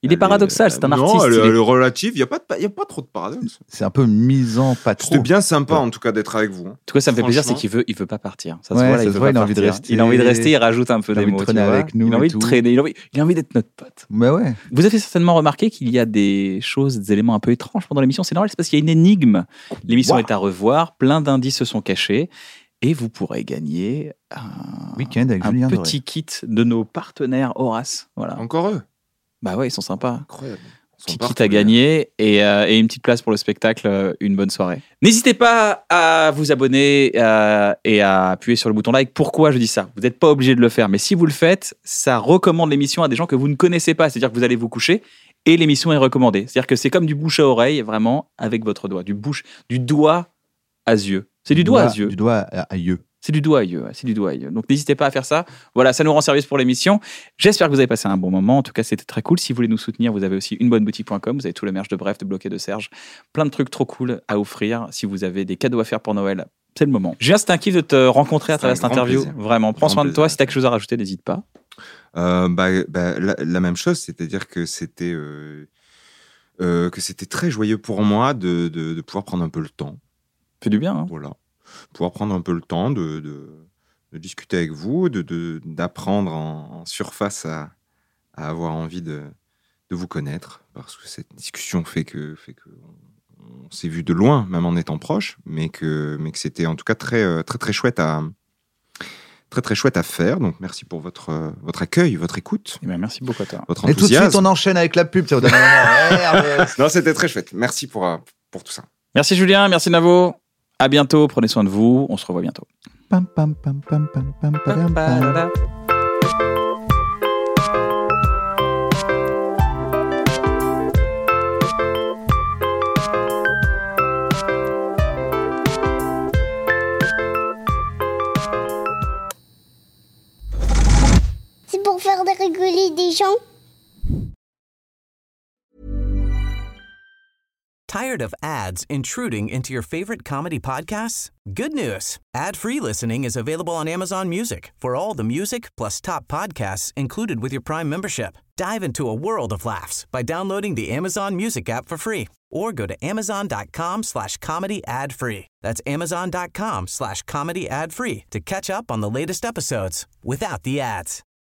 Il est paradoxal, c'est un non, artiste. elle, il est- elle est relative, il n'y a, pas de- y a pas trop de paradoxe. C'est un peu misant, pas trop. C'était bien sympa, Ouais. en tout cas, d'être avec vous. hein. En tout cas, ça me fait plaisir, c'est Franchement. qu'il veut, il veut pas partir. Ça se Ouais, voit, là, ça il se veut voit, pas il a envie de partir. rester. Il a envie de rester, il rajoute un peu Il a des envie de mots. traîner tu vois. avec nous Il a et envie de tout. traîner, il a envie, il a envie d'être notre pote. Bah ouais. Vous avez certainement remarqué qu'il y a des choses, des éléments un peu étranges pendant l'émission. C'est normal, c'est parce qu'il y a une énigme. L'émission Wow. est à revoir, plein d'indices se sont cachés. Et vous pourrez gagner un, Week-end avec un Julien Doré. petit kit de nos partenaires Horace. Voilà. Encore eux. Bah ouais, ils sont sympas. Incroyable. Ils sont Petit partout, kit à les gagner et, euh, et une petite place pour le spectacle, euh, une bonne soirée. N'hésitez pas à vous abonner euh, et à appuyer sur le bouton like. Pourquoi je dis ça? Vous n'êtes pas obligé de le faire, mais si vous le faites, ça recommande l'émission à des gens que vous ne connaissez pas. C'est-à-dire que vous allez vous coucher et l'émission est recommandée. C'est-à-dire que c'est comme du bouche à oreille, vraiment, avec votre doigt. Du, bouche, du doigt à yeux. C'est du doigt à yeux. Du doigt à à yeux. C'est du doigt à yeux, ouais, c'est du doigt à yeux. Donc n'hésitez pas à faire ça. Voilà, ça nous rend service pour l'émission. J'espère que vous avez passé un bon moment. En tout cas, c'était très cool. Si vous voulez nous soutenir, vous avez aussi une bonne boutique point com. Vous avez tout le merch de Bref, de Bloqué, de Serge. Plein de trucs trop cool à offrir. Si vous avez des cadeaux à faire pour Noël, c'est le moment. Julien, c'était un kiff de te rencontrer à C'était un travers cette grand interview. plaisir. Vraiment, prends Grand soin de toi. plaisir. Si tu as quelque chose à rajouter, n'hésite pas. Euh, bah, bah, la, la même chose, c'est-à-dire que c'était euh, euh, que c'était très joyeux pour moi de, de, de pouvoir prendre un peu le temps, Fait du bien. Hein. voilà, pouvoir prendre un peu le temps de, de, de discuter avec vous, de, de- d'apprendre en, en surface à, à avoir envie de, de vous connaître, parce que cette discussion fait que fait que on, on s'est vu de loin, même en étant proche, mais que mais que c'était en tout cas très euh, très très chouette à très très chouette à faire. Donc merci pour votre euh, votre accueil, votre écoute, Eh ben, merci beaucoup à toi. votre Et tout de enthousiasme. suite, on enchaîne avec la pub. Ça, au dernier moment. Merde. Non, c'était très chouette. Merci pour, euh, pour tout ça. Merci Julien, merci Navo. À bientôt, prenez soin de vous. On se revoit bientôt. Pam, pam, pam, pam, pam, pam, padam, pam. C'est pour faire de rigoler des gens. Tired of ads intruding into your favorite comedy podcasts? Good news. Ad-free listening is available on Amazon Music for all the music plus top podcasts included with your Prime membership. Dive into a world of laughs by downloading the Amazon Music app for free or go to amazon.com slash comedy ad free. That's amazon.com slash comedy ad free to catch up on the latest episodes without the ads.